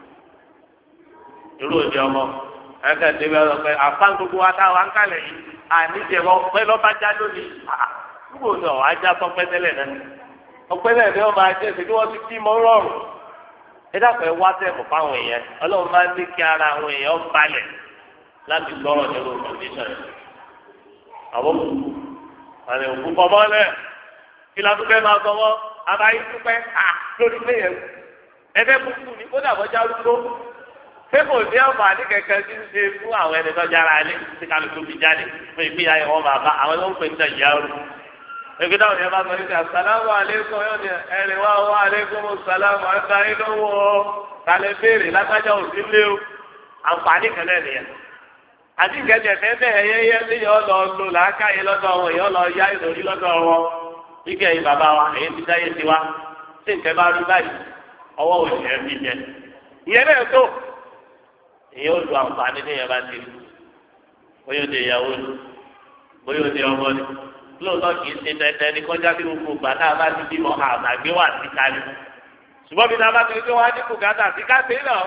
irú òde ọmọ ẹ̀ka ti bẹ́ẹ̀ lọ pé àfa gbogbo wa táwa ń kalẹ̀ yìí àníjẹ wọn pẹ́ lọ́ba já lónìí. níbo ni ọ̀ ajá sọpẹ́ tẹ́lẹ̀ náà ọpẹ́ náà ni wọ́n máa jẹ́ ṣe kí wọ́n ti kí mọ́ rọrùn. ẹ dàpọ̀ ẹ wá sẹ́ẹ̀mù fáwọn èèyàn ọlọ́run máa ń ní kí ara àwọn èèyàn balẹ̀ láti gbọ́rọ̀ nínú kọ̀ǹdíṣọ̀n kìlá tó fẹ́ máa sọ̀wọ́ abayí dúpẹ́ lórí péye ẹgbẹ́ kúkú ni kó dàbọ̀ já lúgbó pé kò sí àǹfààní kẹ̀kẹ́ tí ń ṣe fún àwọn ẹni tó jára ní tí kálukú fi jáde fún ìpín ayé wọn bàbá àwọn tó ń pè ní ìjà rú. ebi táwọn yẹn bá sọ ní asàlámù alẹ́kùn yóò ní ẹ̀rìn wá wá alẹ́kùn sàlámù ẹ̀ka inú wo kálẹ̀ béèrè lágbájá òsì lé o àǹfààní kẹlẹ́ nìyẹn. àti ìkẹ́jẹ̀ fẹ́ bẹ́ẹ̀ yẹ́yẹ́ ní yọ lọ lò láákàyè lọ́dọ̀ wọn yọ lọ yá ìròrí lọ́dọ̀ wọn ike yìí bàbá wa èyí ti dáyé ti wa tí nǹkan bá rí báyìí ọwọ́ òsì ẹ̀ fi jẹ. ìyẹn náà tó èyí ó lu àǹfààní ní ìyẹn bá ti rí bóyá ó di ìyàwó ni bóyá ó di ọmọ ni lóòótọ́ kì í ṣe dandan ní kọjá bí gbogbo ìgbà náà bá ti bímọ àgbàgbé wà sí kárí. ṣùgbọ́n bí náà bá ti rí pé wọ́n á ní bùkátà sí káṣe náà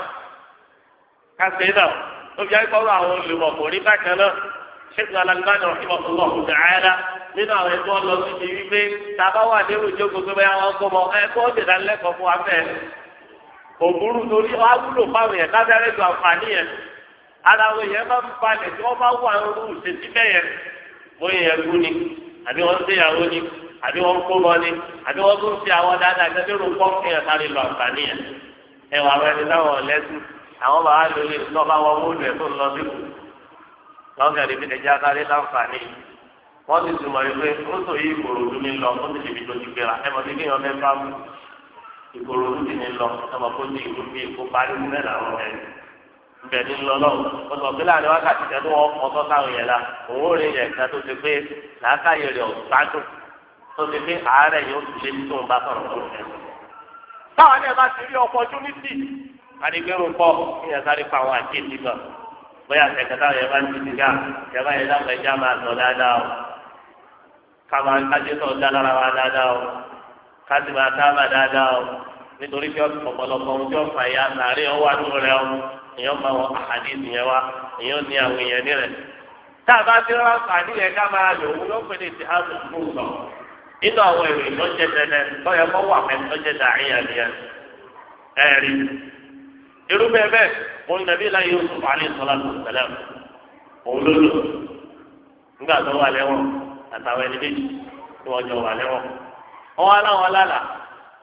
ó fi àìkọ́rọ̀ àwọn olùmọ̀ kò rí bákan náà ṣètò alágbádá ọ̀ṣun ọ̀ṣun ààrẹ nínú àwọn ẹgbẹ́ ọlọ sí ti wípé tàbá wà ní ìjókòó pé bẹ́ẹ̀ wọ́n gbọ́mọ ẹ̀kọ́ ìdánilẹ́kọ̀ọ́ fún wa fẹ́ òbúrú torí wọ́n á wúlò fáwọn yẹn lábẹ́rẹ́ ju àǹfààní yẹn ara àwọn èèyàn máa ń balẹ̀ tí wọ́n bá wà lóru ìṣètí bẹ́yẹn bóyá yẹn kú ni àbí wọ́n ń ṣèyàwó ni àbí wọ́n ń kó lọ ni àbí wọ́n tún ṣe àwọn dáadáa gẹ́gẹ́ ló pọ́ kí yẹn sáré lọ àǹfààní yẹn ẹwà àwọn ẹni táwọn lẹ́sùn àwọn bàbá lórí ìtọ́ba wọn wọlé ẹ̀ tó ń lọ sí kù lọ́gàdì bí ẹja sáré láǹfààní wọ́n ti túmọ̀ wípé mọ́tò yìí Ìkòròdú ní lọ ó ti ṣèbí tó ti gbéra ẹ̀mọ́ tí kéèyàn fẹ́ bá mú Ìkòròdú ti ní lọ ẹ̀mọ́ kó ní ìlú bí èkó parí nílẹ̀ làwọn ẹ̀ ńbẹ̀ ní lọ lọ́wọ́ ọ̀sọ̀ bí láàrin wákàtí tẹ́ tó wọ́n kọ́ sáwọn yẹn la òun ò rí yẹn ká tó ti pé làákàyè rẹ̀ ọ̀gbádùn tó ti pé àárẹ̀ yóò ti lé tó ń bá sọ̀rọ̀ tó ń fẹ́. táwọn ẹ̀ bá ti rí opportunity adigbẹ́rù pọ̀ ìyẹn sáré pa àwọn àkéèdì kan bóyá kẹ̀kẹ́ táwọn yẹn bá ń ti dìgá ìjọba yẹn dáhùn ẹja máa sọ dáadáa o kàmá kájí sọ dáadáa wa dáadáa o kájí máa tábà dáadáa o nítorí pé ọ̀pọ̀lọpọ̀ ohun tí ó fà ya sàárè ọwọ́ àdúrà rẹ o èèyàn máa wọ àhàdìsì yẹn wa èèyàn ní àwọn èèyàn ní rẹ tá a bá ti rán àǹfààní yẹn ká máa lò ó ló pè ní ti áàbò fún sọ nínú àwọn èrò ìtọ́jẹ́ tẹ́lẹ̀ tọ́yẹ kọ́ wà pẹ́ tọ́jẹ́ dàáyà nìyẹn ẹ̀rí irúfẹ́ bẹ́ẹ̀ wọn nàbí láyé Yusuf alayhi salatu wassalam òun ló lò nígbà tó wà lẹ́wọ̀n àtàwọn ẹni méjì tí wọ́n jọ wà lẹ́wọ̀n wọn wá láwọn lálà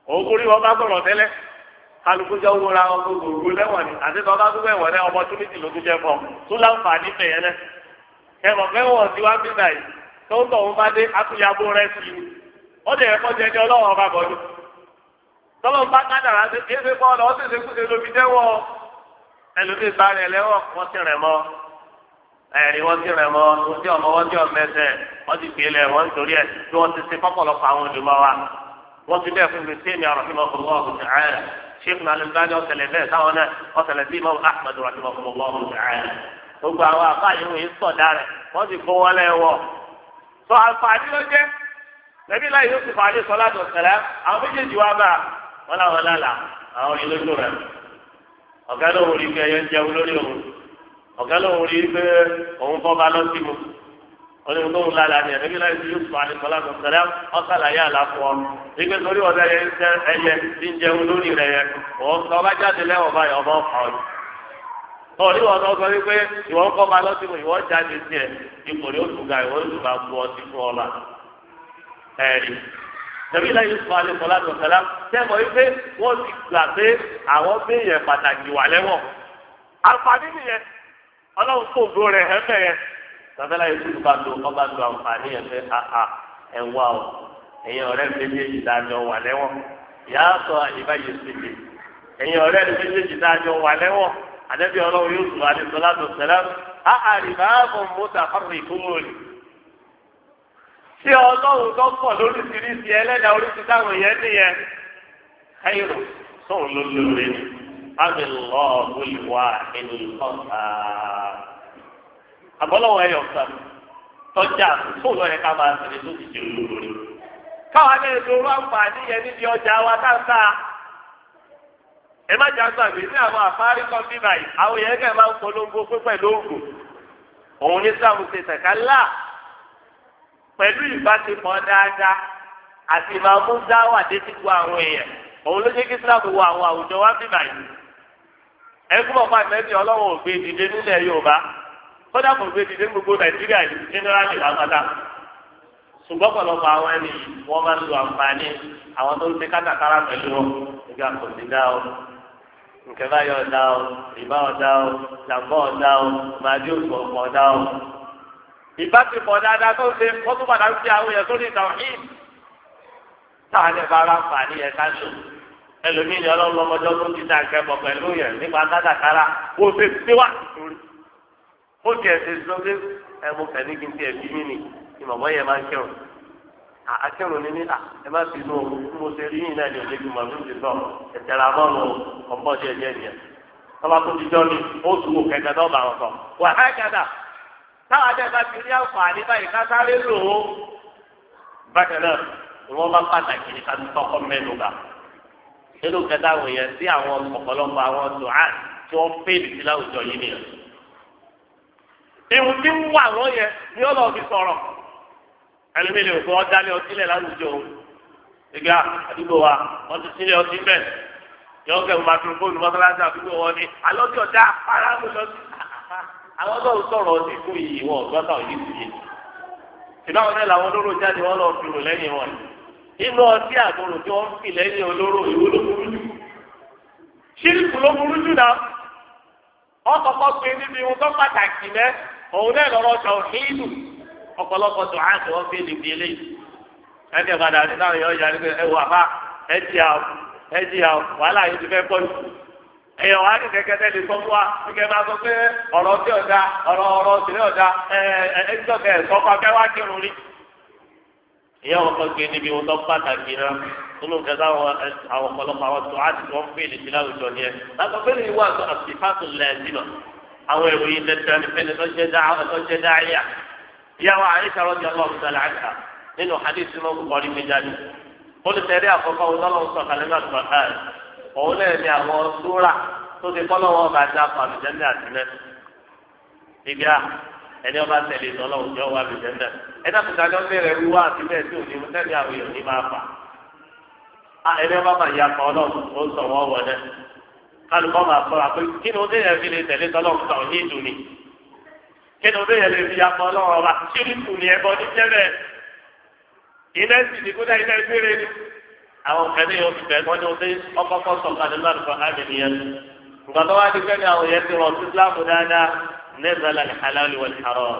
òun kúrí wọn bá sọ̀rọ̀ tẹ́lẹ̀ kálukú jẹ́ owó ra ọkọ̀ gbogbo lẹ́wọ̀n ni àti tọ́ka tó bẹ̀wọ̀n náà opportunity ló tún jẹ́ fọ́ tún láǹfààní bẹ̀yẹn náà ẹ̀mọ̀ mẹ́wọ̀n tí wọ́n bí báyìí tó ń tọ̀ wọn bá dé àtúnyàbó rẹ̀ sí i wọ́n dẹ̀ ẹ̀kọ́ jẹ́ ní ọlọ́wọ́ ọba bọ̀dú tọ́lọ́ bá kádàrá ṣe kéde bọ́ọ̀lù ọ̀sẹ̀ ṣe kúṣe lóbi jẹ́wọ́ ẹlòmíì bá rẹ̀ lẹ́wọ̀ wọ́n ti rẹ̀ mọ́ ẹ̀rí wọ́n ti rẹ̀ mọ́ wọ́n ti ọmọ wọ́n ti ọmọ ẹsẹ̀ wọ́n ti gbé lẹ̀ wọ́n torí ẹ̀ tí wọ́n ti ṣe fọ́pọ̀lọpọ̀ àwọn olùmọ̀ wa wọ́n ti bẹ́ẹ̀ fún mi sí mi rahimahullahu ta'ala sheikh Al-Albani ọ̀sẹ̀lẹ̀ bẹ́ẹ̀ táwọn náà ọ̀sẹ̀lẹ̀ sí imam ahmed rahimahullahu ta'ala gbogbo àwọn àfáàyè wọ̀nyí sọ̀dá rẹ̀ wọ́n ti kó wọn lẹ́wọ̀ sọ àǹfààní ló jẹ́ lẹ́bí láì yóò ti fà á lé sọ láti ọ̀sẹ̀lẹ̀ àwọn méjèèjì wá bá wọn làwọn lálà àwọn ìlójú rẹ̀ ọ̀gá lóhùn rí pé ẹyẹ ń jẹun lórí òun ọ̀gá lóhùn rí pé òun kọ́ bá lọ́sí mu olóhùn lóhùn lálà ni ẹ̀rẹ́bí láì yóò ti fà á lé sọ láti ọ̀sẹ̀lẹ̀ ọ̀sàlàyé àlàfo ọ wípé torí ọ̀dà yẹn ń jẹ ẹyẹ tí ń jẹun lórí rẹ̀ yẹn òun sọ bá jáde lẹ́wọ̀n báyọ̀ ọmọ ọ̀hún tọ́ọ̀rí wọn sọ wípé ìwọ́n kọ́ máa lọ́sí mu ìwọ́n jáde sí ẹ̀ ipò ní oṣù ga ìwọ́n oṣù máa bu ọtí fún ọlá ẹ̀rí. Nàbí ilé yìí sọ alẹ́ sọlá lọ́sẹ̀lá tẹ́mọ̀ wípé wọ́n ti gbà pé àwọn béèyàn pàtàkì wà lẹ́wọ̀n. Àǹfààní nìyẹn ọlọ́run kò gbó rẹ̀ ẹ̀fẹ̀ yẹn. Nàbẹ́lá yìí tún bá lo ọba lo àǹfààní yẹn pé àhà ẹ̀wà o ẹ̀yin ọ̀rẹ́ méjèèjì dájọ́ wà lẹ́wọ̀n. Ìyá sọ ìbáyé síbi ẹ̀yin ọ̀rẹ́ méjèèjì dájọ́ wà lẹ́wọ̀n. Àdẹ́bí ọlọ́run yóò sùn alẹ́ sọlá lọ́sẹ̀lá àhàrìbáàbò mọ́tà fárúkì kúmọ̀lì. Tí ọlọ́run tó pọ̀ lóríṣiríṣi ẹlẹ́dàá oríṣi táwọn èèyàn nìyẹn ẹ̀yìnrún sóun ló lóore ni ábí lọ́ọ̀bù ìwà ìlú ìkọ́ta. Àbọ̀lọ́wọ́ ẹ̀yọ̀ kan tọ́jà sóun lọ́yẹ ká máa tẹ̀lé tó ti jẹ́ olóore. Káwọn akẹ́kọ̀ọ́ tó wá ń fà níyẹn níbi ọjà wa táǹtà. Ẹ má jà gbàgbé sí àwọn àfárí kan bí báyìí àwọn èèyàn kẹ́ máa ń polongo pé pẹ̀lú òògùn. Òun ní sáà mo ṣe tẹ̀ká ńlá. Pẹ̀lú ìbáṣepọ̀ dáadáa àti máa mú dáwà dé sí gbogbo àwọn èèyàn òun ló jẹ́ kí Islam wo àwọn àwùjọ wa bí báyìí. ẹgbẹ́ ọ̀pá ìfẹ́sì ọlọ́run ò gbé dìde nílẹ̀ Yorùbá kódà kò gbé dìde gbogbo Nàìjíríà yìí jẹ́nẹ́rálì lámàdá. ṣùgbọ́n pọ̀lọpọ̀ àwọn ẹni wọ́n máa ń lo àǹfààní àwọn tó ń ṣe kátàkárà pẹ̀lú wọn nígbà kò sí dá o nkẹ́ báyọ̀ dá o ìbá ọ̀dá o làǹbọ̀ ọ̀dá o màdí òṣù ọ̀dá o. ìbáṣepọ̀ dáadáa tó ṣe wọ́n tún padà ń fi àwọn èèyàn sórí ìtàn yìí. táwọn ẹ̀ bá ara ń fà ní ẹ̀ka lò ẹlòmíì ni ọlọ́run lọ́mọdé tó ti dá akẹ́kọ̀ọ́ pẹ̀lú yẹn nípa kátàkárà ó ṣe ṣé wà nítorí. ó tiẹ̀ ṣe sọ́dé ẹ̀mú fẹ̀ ní kí n tiẹ̀ bí mí ni ìmọ̀mọ́ yẹn máa ń kírun. akẹ́rù ni ní ẹ má fi inú mo ṣe rí yìí náà ní òde gbìmọ̀ ló ti sọ ẹ̀tẹ̀rẹ̀ àmọ́nù ọ̀pọ̀ díẹ̀ díẹ̀ díẹ̀. tọ́ba tó ti jọ́ mi ó sùn kẹ̀kẹ́ tó bá wọn sọ. wà á kẹ́ta táwọn ajẹ́ bá ti rí àǹfààní báyìí ká sáré lò ó. bákan náà ni wọ́n bá pàtàkì ní ká tó kọ́kọ́ mẹ́nu bá. nínú kẹta àwọn èèyàn sí àwọn ọ̀pọ̀lọpọ̀ àwọn dùhán tí wọ́n fèèlì sí láwùjọ yìí nìyẹn. ìhun tí ń wà wọ́n yẹn ni ó lọ́ọ́ fi sọ̀rọ̀. ẹlòmíì lè kó ọjà lé ọtí lẹ̀ láwùjọ òun. ìgbà àdúgbò wa wọ́n ti sílẹ̀ ọtí bẹ́ẹ̀. yọ kẹ́ mo máa fi fóònù mọ́sálásí àdúgbò wọn ni alọ́tí ọjà aráàlú lọ sí. àwọn tó ń sọ̀rọ̀ ọtí fún yìí wọn ọ̀gbọ́tà yìí sì yé. ìbáwọn náà làwọn olóró jáde wọn lọ fi rò lẹ́yìn wọn. inú ọtí àgbòrò tí wọ́n fi lẹ́yìn olóró ìwé ló burú jù. ṣíríkù ló burú jù náà. wọ́n kọ́kọ́ pé níbi ohun tó pàtàkì mẹ́ òun náà lọ́rọ̀ sọ hídù ọ̀pọ̀lọpọ̀ tó àti wọ́n fi lè fi eléyìí. ẹni ọ̀kadà àti táwọn èèyàn yà nígbà ẹwà bá ẹjì àwọn wàhálà yìí ti fẹ́ pọ̀ jù. èèyàn wà ní kẹ̀kẹ́ tẹ́lẹ̀ sọ fún wa kíkẹ́ máa sọ pé ọ̀rọ̀ tí ọ̀dà ọ̀rọ̀ sílẹ̀ ọ̀dà ẹ̀ẹ́dọ́kẹ́ ẹ̀sọ́kọ́ akẹ́ wá kírun rí. ìyá wọn kọ́ gbé níbi ohun tó pàtàkì náà nínú kẹta àwọn ọ̀pọ̀lọpọ̀ àwọn tó àti wọ́n fi lè fi láwùjọ ni ẹ̀. látọ̀ pé ní ìwà àtìfáàtò lẹ́ẹ̀dínà àwọn ìròyìn tẹ̀tẹ̀ ní fẹ́ni tó jẹ́ dáyà. ìyàwó Àìṣà radiyallahu ta'ala anha nínú hadith náà kọ́rí mi jáde. ó lè tẹ̀lé àkọ́kọ́ ọlọ́run sọ kàlẹ́ náà sọ ẹ̀ òun náà ní àwọn súrà tó ti kọ́ lọ́wọ́ ọba àti akọ àbìjẹ́ndẹ̀ àtìlẹ́. ìgbà ẹni ọba tẹ̀lé ìtọ́lọ́run jẹ́ ọwọ́ àbìjẹ́ndẹ̀. ẹ̀dá kùtà ni wọ́n bẹ̀rẹ̀ wíwá àti bẹ́ẹ̀ tí òní tẹ́lẹ̀ àwọn èèyàn ní máa fà. ẹni ọba máa ya kọ́ ọlọ́run ó sọ wọ́n wọlé. kálukọ́ máa sọ̀rọ̀ pé kí ni ó dé yẹn fi lè tẹ̀lé tọ́lọ́run sọ̀rọ̀ ní ìdùnnì. kí ni ó dé yẹn lè fi ya kọ́ ọlọ́run ọba ṣíríkù ni ẹ̀bọ ní jẹ́ bẹ́ẹ̀. ilé sì ní kódà ilé gbére ni. àwọn kẹ́lẹ́ yóò fi bẹ̀rẹ̀ wọ́n ní wọ́n ti ọkọ̀ọ̀kọ̀ sọ̀kalẹ̀ náà nípa àdìní yẹn. ìgbà tó wá di kẹ́lẹ́ àwọn yẹn ti rọ̀ sí Islam dáadáa nẹ́ẹ̀sán al-halal wal-haram.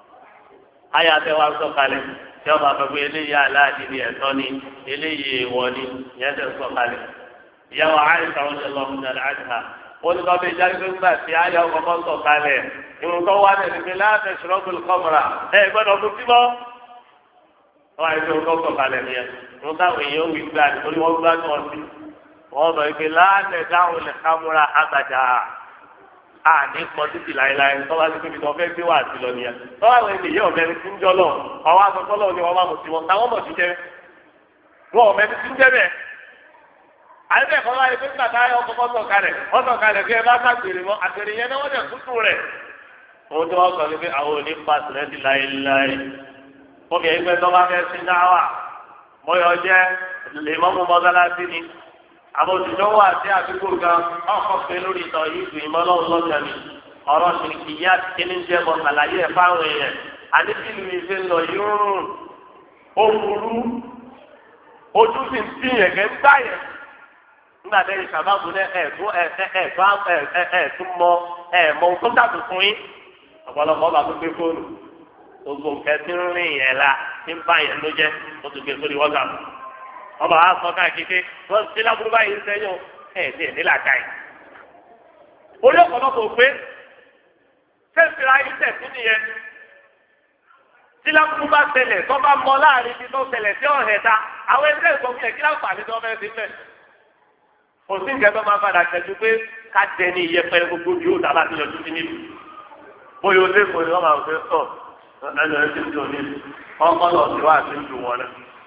ayé àti wa sọ̀kalẹ̀ tí wọ́n bá fẹ́ pé eléyìí aláàdì ni ẹ̀tọ́ ni eléyìí èèwọ̀ ni ìyẹn tẹ̀ sọ̀kalẹ̀. ìyàwó Àìṣà radiyallahu ta'ala anha wọ́n ní bàbá ìjà gbẹ́ngbà tí ayé ọkọ̀ sọ̀kalẹ̀ ìrùn tó wá lẹ́nu pé la tashrabul khamra ẹ̀ gbọ́dọ̀ fún síbọ̀. wọ́n á yẹ kó kọ́kọ́ balẹ̀ nìyẹn wọ́n táwọn èèyàn wí gbà nítorí wọ́n gbà tó ọtí wọ́n sọ pé láàlẹ̀ dáhùn lè kámúra àgbàdà àní pọ̀ títì láéláé tọ́wọ́ sí pé wọ́n fẹ́ gbé wà sí lọ nìyẹn tọ́wọ́ àwọn ènìyàn ọ̀mẹ́ni tí ń jọ lọ ọwọ́ àgbẹ̀kọ́lọ́ ni wọ́n máa mọ̀ sí wọn táwọn mọ̀ sí jẹ́ wọn ọ̀mẹ́ni tí ń jẹ́ bẹ́ẹ̀ àyẹ̀bẹ̀ kọ́ láyé pé gbàtà ọkọ̀ sọ̀kalẹ̀ bí ẹ bá sàgbèrè mọ́ àgbèrè yẹn náà wọ́n dẹ̀ kútù rẹ̀ òun tí wọ́n sọ ní pé àwọn ò ní pa sílẹ̀ láéláé wọ́n fi ẹgbẹ́ tó bá fẹ́ sí dáwà mọ́yọ́ jẹ́ lèmọ́mú mọ́sálásí ni àbòjútó wà sí àdúgbò gan ọkọ̀ pé lórí ìtàn yìí ju ìmọ̀lọ́wọ́ lọ́jà mi ọ̀rọ̀ ṣìkìyà kíní jẹ́ bọ̀ sàlàyé ẹ̀ fáwọn èèyàn àdébìlú ìfẹ́ lọ yóò rùn ó burú ojú sì ń tìyàn kẹ́ ń gbà yẹn nígbà tẹ́lẹ̀ sábàbù ní ẹ̀ẹ́dún mọ ohun tó dàbí fún yín ọ̀pọ̀lọpọ̀ ọba tó gbé fóònù gbogbo nǹkan tí ń rìn yẹn la tí ń bá yẹn ló jẹ́ ó ti gbé sórí WhatsApp ọba wa sọ káàkiri wọ́n ti lábúrú báyìí ń sẹ́yìn ẹ̀ẹ́dẹ̀ nílà káyì. orí ọ̀pọ̀lọpọ̀ pé fẹ́ẹ̀fìrà yìí tẹ̀ sí nìyẹn tí lábúrú bá ṣẹlẹ̀ tó bá mọ láàrin ibi tó ṣẹlẹ̀ tí ọ̀hẹ̀ ta àwọn ẹgbẹ́ ìsọ̀kùn yẹn kí láǹfààní tó fẹ́ẹ́ sí mẹ́. kò sí nǹkan tó máa padà tẹ̀jú pé ká jẹ ní iyẹpẹ gbogbo yóò dábàá ti yọjú sí níbi. bóyá o lè kó ni wọ́n máa fẹ́ sọ ẹnu ẹ̀ ti dùn ní ọkọ lọ sí wa àti ìlú wọn náà.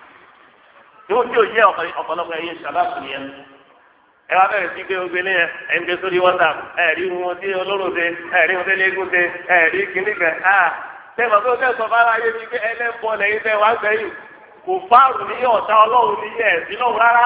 yóò tí ò yẹ ọ̀pọ̀lọpọ̀ ẹ̀yìn sábàbù nìyẹn. ẹ wá bẹ̀rẹ̀ sí pé o gbélé yẹn ẹ̀ ń gbé sórí WhatsApp ẹ̀rí wọn tí olóró ṣe ẹ̀rí wọn tẹ́lẹ̀ égún ṣe ẹ̀rí kìnnìkan tẹ́lẹ̀ tó tẹ́ sọ fara yé mi pé ẹlẹ́bọ̀ lẹ́yìn tẹ́ wá sẹ́yìn kò fáàrù ní ọ̀tá ọlọ́run ní ẹ̀sìn náà rárá.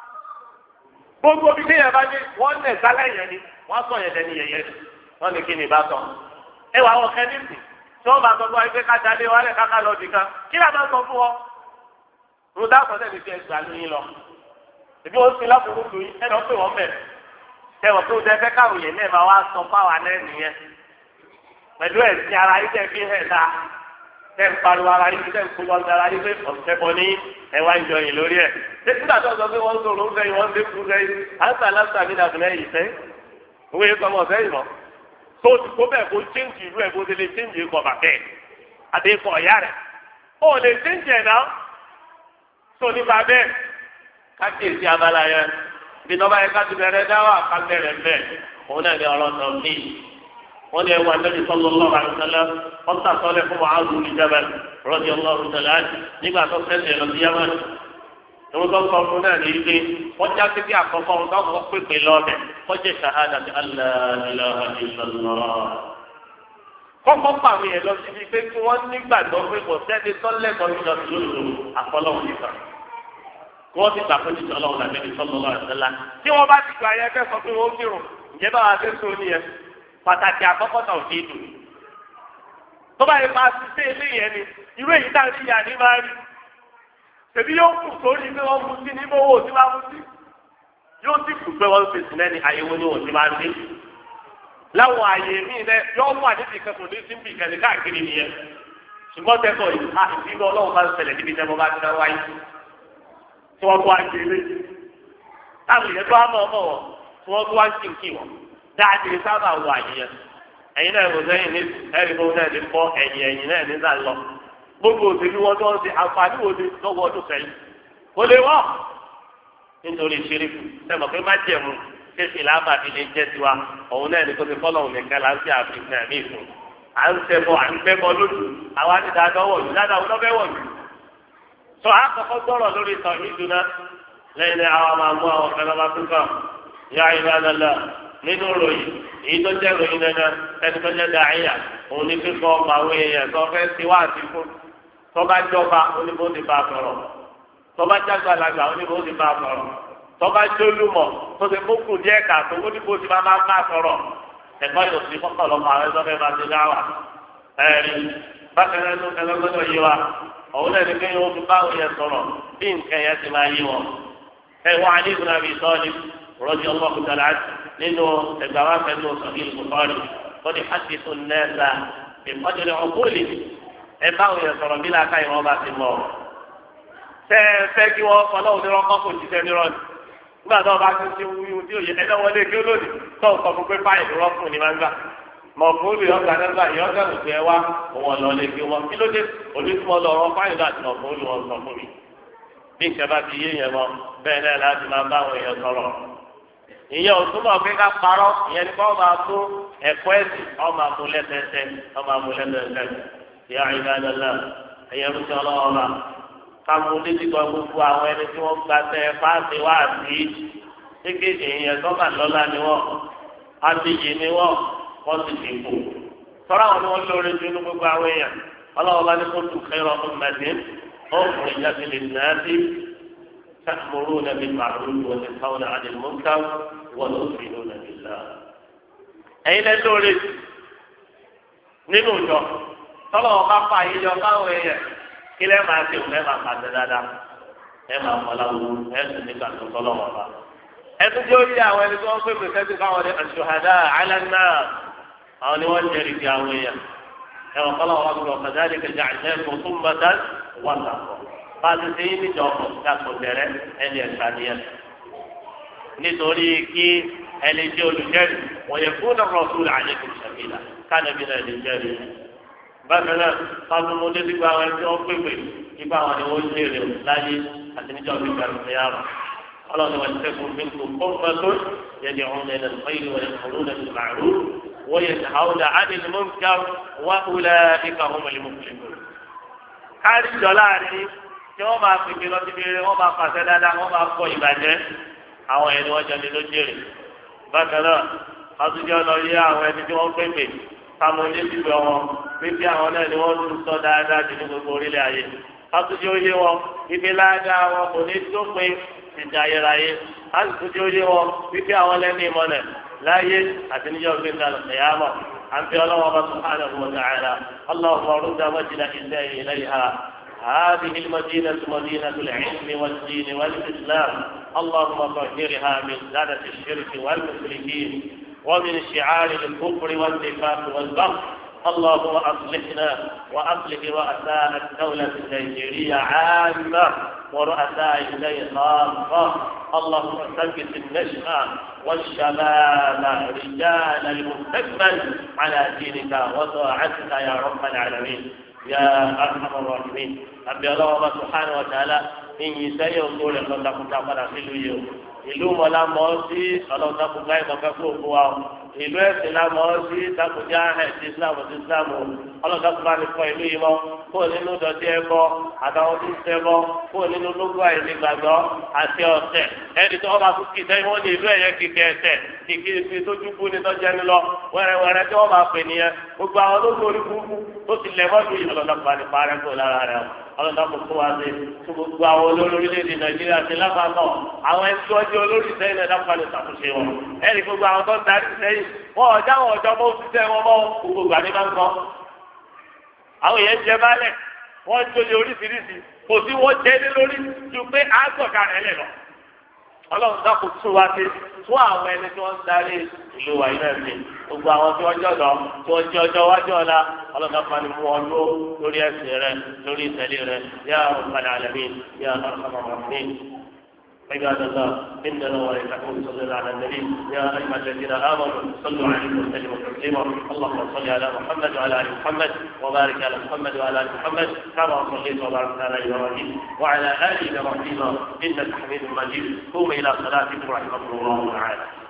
gbogbo bí téèyàn bá dé wọ́n lẹ̀ sálẹ̀ yẹn ni wọ́n sọ yẹn lẹ́ni yẹn ni wọ́n ní kí ni ìbá sọ. ẹ wà wọ́n kẹ́ni sí tí wọ́n bá sọ fún wa pé ká dalé wa lẹ̀ káká lọ dìkan kí ni a bá sọ fún wọn. rúdà sọ sẹ́ni fi ẹgbàá lóyún lọ. ìbí wọ́n fi lákòókò lóyún ẹ̀ lọ́ pé wọ́n bẹ̀. ẹ wọ́n tó dẹ fẹ́ káwọn yẹn náà máa wá sọ fáwa náà nìyẹn. pẹ̀lú ẹ̀sìn ara yìí tẹ̀ fi hẹ̀ dáa. tẹ́ ń pariwo ara yìí tẹ́ ń kó lọ́dọ̀ ara yìí pé ọ̀sẹ̀ bọ̀ ní ẹwà ń jọyìn lórí ẹ̀. nígbà tó sọ pé wọ́n ń sọ̀rọ̀ ń sẹ́yìn wọ́n ń dékun sẹ́yìn àǹtà láǹtà mi dàbí lẹ́yìn sẹ́yìn. òwe yìí sọmọ sẹ́yìn mọ́. tó ti kó bẹ́ẹ̀ kó chéǹjì ìlú ẹ̀ bó ti lè chéǹjì ikọ̀ bàtẹ́ àti ikọ̀ ọ̀yá rẹ̀. ó lè chéǹjì ẹ̀ náà. tó nípa bẹ́ẹ̀ kákìsì abala yẹn bí tọ́ba yẹn ká ti bẹ̀rẹ̀ dáwà ká bẹ̀rẹ̀ bẹ́ẹ̀ òun náà ní ọ̀rọ̀ sọ ní wọ́n ní ẹwà Nabi sallallahu alaihi wasallam wọ́n sàtọ́lẹ̀ fún Mu'adh bin Jabal radiyallahu ta'ala anhu nígbà tó fẹ́ẹ́ lọ sí Yaman. ìwọ́n tó ń sọ fún náà ní ilé wọ́n já sí bí àkọ́kọ́ wọn tó kọ́ pépè lọ́ọ̀bẹ̀ kọjá shahadati alla ilaha illallah. kọ́kọ́ pàmì yẹn lọ síbi pé kí wọ́n nígbàgbọ́ pé kò sẹ́ni tọ́lẹ̀kọ́ nílọ sí lóṣù àfọlọ́wọ́ nìkan. wọ́n ti gbàgbọ́ ní Ọlọ́run Nabi sallallahu alaihi wasallam. tí wọ́n bá ti gbà yẹn fẹ́ sọ pé wọ́n kírun ǹjẹ́ báwa fẹ́ sọ nìyẹn pàtàkì àkọ́kọ́ náà fi dùn. tó bá yẹ máa ṣiṣẹ́ ilé yẹn ni irú èyí tá a rí yà ní máa rí. tèmi yóò kù sórí pé wọ́n mú sí ní owó tí wọ́n mú sí. yóò sì kù pé wọ́n fi sílẹ̀ ní àyẹ̀wò ní òsì máa ń dé. láwọn àyè míì rẹ yóò mú àdébì kan kò ní sí bí ìkànnì káàkiri nìyẹn. ṣùgbọ́n tẹ́kọ̀ ìbínú Ọlọ́run bá ń ṣẹlẹ̀ níbi tẹ́ mo bá ti dá wáyé. tí wọ́n tó wá ń gbélé. táwọn ìyẹn tó wá mọ̀ ọmọ wọn tí wọ́n tó wá ń kí wọn dáadé sábà wà yẹn ẹ̀yin náà kò sẹ́yìn ní ẹ̀rí tó náà ti fọ́ ẹ̀yìn náà nígbà lọ gbogbo òṣèlú wọn tó ń ṣe àǹfààní wo ni lọ́wọ́ ọdún sẹ́yìn kò lè wọ́ nítorí ṣeréfù sẹ́mọ̀ pé má jẹ̀mú kéṣì lábàbí lè jẹ́ tiwa òun náà ní kó ti fọ́lọ̀ òun nìkan là ń ṣe àfihàn ẹ̀mí ìfún à ń ṣẹbọ à ń gbẹ́bọ lójú àwa ti dáadọ́ wọ̀ jù dáadáa wọn lọ́bẹ̀ wọ̀ jù sọ àkọ́kọ́ gbọ́rọ̀ lórí ìtàn ìdúná lẹ́yìn àwọn máa mú àwọn fẹ́lẹ́ nínú ròyìn èyí tó jẹ́ ròyìn dandan ẹni tó jẹ́ dàáyà òun ní fífọ́ ọmọ àwọn èèyàn tó fẹ́ ti wá àti fún tó bá jọba oníbó ti bá a sọ̀rọ̀ tó bá jágbàlagbà oníbó ti bá a sọ̀rọ̀ tó bá jólúmọ̀ tó ti kókò díẹ̀ kàtó oníbó ti máa bá a sọ̀rọ̀ ẹ̀kọ́ yóò fi kọ́kọ́ lọ́mọ àwọn ẹ̀sọ́ fẹ́ máa ti dá wà ẹ̀rí bákan náà ló kẹlẹ́ gbọ́dọ̀ yé wa òun náà ní kí wọ́n fi bá àwọn yẹn sọ̀rọ̀ bí nǹkan yẹn ti máa yé wọn علي بن أبي طالب رضي الله تعالى عنه لأنه الجواب أنه صحيح البخاري قد يحدث الناس بقدر عقولهم باو يسر بلا كاي وما في الله سيكي وصلوا لرقاق الجزائرون ما دام بعد يوديو يحيى ولي كيلوني توقف في باي رقوني مانغا مفعول يوكا نزا يوكا وسيوا هو لولي كيوا كيلودي وليسمو لورو باي ذات مفعول وصفوني bí nǹkan bá ti yé yẹn mọ bẹ́ẹ̀ náà láti máa bá àwọn èèyàn sọ̀rọ̀ ìyẹn ò túbọ̀ pé ká parọ́ ìyẹn ní kó máa mú ẹ̀kọ́ ẹ̀sìn ọ́ máa mú lẹ́sẹẹsẹ ọ́ máa mú lẹ́sẹẹsẹ ìyá ìdádọ́lá ẹ̀yẹ ló ti ọlọ́wọ́ bá ká mú létí kan gbogbo àwọn ẹni tí wọ́n gba tẹ fáàsì wá sí kékeré ìyẹn sọ́mà lọ́la ni wọ́n adìyẹ ni wọ́n ti dìbò sọ́ra àwọn ni wọ́n lóore ju ní gbogbo àwọn èèyàn ọlọ́wọ́ bá ní kó tù kẹ́rọ̀ أخرجت للناس تأمرون بالمعروف وتنهون عن المنكر وتؤمنون بالله. أين اللوري؟ نموذج. طلعوا قطع يجوا قوية إلى ما تقول ما قد دادا. ما قالوا هذا نكان طلعوا قطع. هذا جوري أول يوم في بسيط قوله الشهداء على الناس. أو نوجه رجاوية. كما قال الله وكذلك جعلناكم ثمة وسطا بعد سيدي جوكم كاكو ترى ẹni ẹ̀sánìyàn nítorí kí ẹni tí olùjẹ́rì wọ́n yẹ fún الرسول عليكم شهيدا kánàbí náà lè jẹ́rì bákan náà fáwọn ọmọdé ti gba àwọn ẹni tí wọ́n pèpè nípa àwọn ni wọ́n jèrè láyé àti níjọ́ bí kàrùn-ún yàrá ọlọ́run wọn ti fún mi kó kọ́ńtà يدعون إلى الخير ويأمرون بالمعروف وينهون عن المنكر وأولئك هم المفلحون. kárí jọlá rí tí wọ́n máa fi lọ síbi eré wọ́n máa pàṣẹ dáadáa wọ́n máa kọ ìbàjẹ́ àwọn ẹni wọ́n jẹni ló jèrè. bákan náà àtúnjọ lọ yé àwọn ẹni tí wọ́n pèpè káwọn ilé síbẹ̀ wọn pépé àwọn náà ni wọ́n tún sọ dáadáa jù ní gbogbo orílẹ̀ ayé. àtúnjọ yé wọn ibi ládàá wọn kò ní tó pé ìdí ayérayé àtúnjọ yé wọn pépé àwọn lẹ́nu ìmọ̀lẹ̀ láyé àti níjọ́ gbé ní àlùkìyámà. أنت الله سبحانه وتعالى اللهم رد مجد الله إليها هذه المدينة مدينة العلم والدين والإسلام اللهم طهرها من زادة الشرك والمشركين ومن شعار الكفر والنفاق والبغي اللهم أصلحنا وأصلح رؤساء الدولة النيجيرية عامة ورؤساء الليل خاصة اللهم ثبت النشأة والشباب رجال المستقبل على دينك وطاعتك يا رب العالمين يا أرحم الراحمين أبي الله سبحانه وتعالى إن يسير لك تقول خلوه ìlú mọ̀lá mọ̀ ọ́ sí ọlọ́dàkùn gáì mọ̀ká kó fún wa ìlú ẹ̀sìn la mọ̀ ọ́ sí takùjá ẹ̀sìn islam ti islam ọlọ́dàkùn bá ní kọ́ ìlú yìí mọ́ kó nínú dọ̀tí ẹ̀kọ́ àtàwọn tó ń sẹ́bọ́ kó nínú lógún àìní gbàgbọ́ àti ọ̀tẹ̀ ẹni tó wọ́n bá kú kí sẹ́yìn wọ́n ní ìlú ẹ̀yẹ kíkẹ́ ẹ̀tẹ̀ kìkì fi tójú kú ní tọ́jú ẹni lọ wẹ́rẹ́wẹ́rẹ́ tí wọ́n bá pè nìyẹn gbogbo àwọn tó lórí burúkú tó ti lẹ̀ mọ́tò yìí ọlọ́dàkùn bá ní parẹ́ kó lára rẹ̀ ọlọ́dàkùn tó wá sí gbogbo àwọn olórí orílẹ̀-èdè nàìjíríà ti lápapọ̀ àwọn ẹni tó ọjọ́ olórí sẹ́yìn náà dáfà lè ṣàtúnṣe wọn ẹni gbogbo àwọn tó ń darí sẹ́yìn wọn ọjà wọn ọjọ́ mọ́ òṣìṣẹ́ wọn mọ́ gbogbo àní máa ń kọ́ àwọn èèyàn jẹ bálẹ̀ wọ́n jọlẹ̀ oríṣiríṣi kò sí wọ́n jẹ́ ní lórí ju pé àgọ̀gà rẹ̀ lẹ̀ lọ ọlọ́run dákò tún wá sí tún àwọn ẹni tí wọ́n ń darí ìlú wa iná ẹ̀mí gbogbo àwọn tí wọ́n jọ̀dọ̀ tí wọ́n jẹ́ ọjọ́ wájú ọ̀la ọlọ́run dákò máa ní mú wọn ló lórí ẹ̀sìn rẹ̀ lórí ìtẹ̀lé rẹ̀ yá rabbal alamin yá arhamar rahimin. عباد الله إننا وليتكم صلى على النبي يا أيها الذين آمنوا صلوا عليه وسلموا تسليما اللهم صل على محمد وعلى آل محمد وبارك على محمد وعلى آل محمد كما صليت وباركت على إبراهيم وعلى آل إبراهيم إنك حميد مجيد قوم إلى صلاتكم رحمة الله تعالى.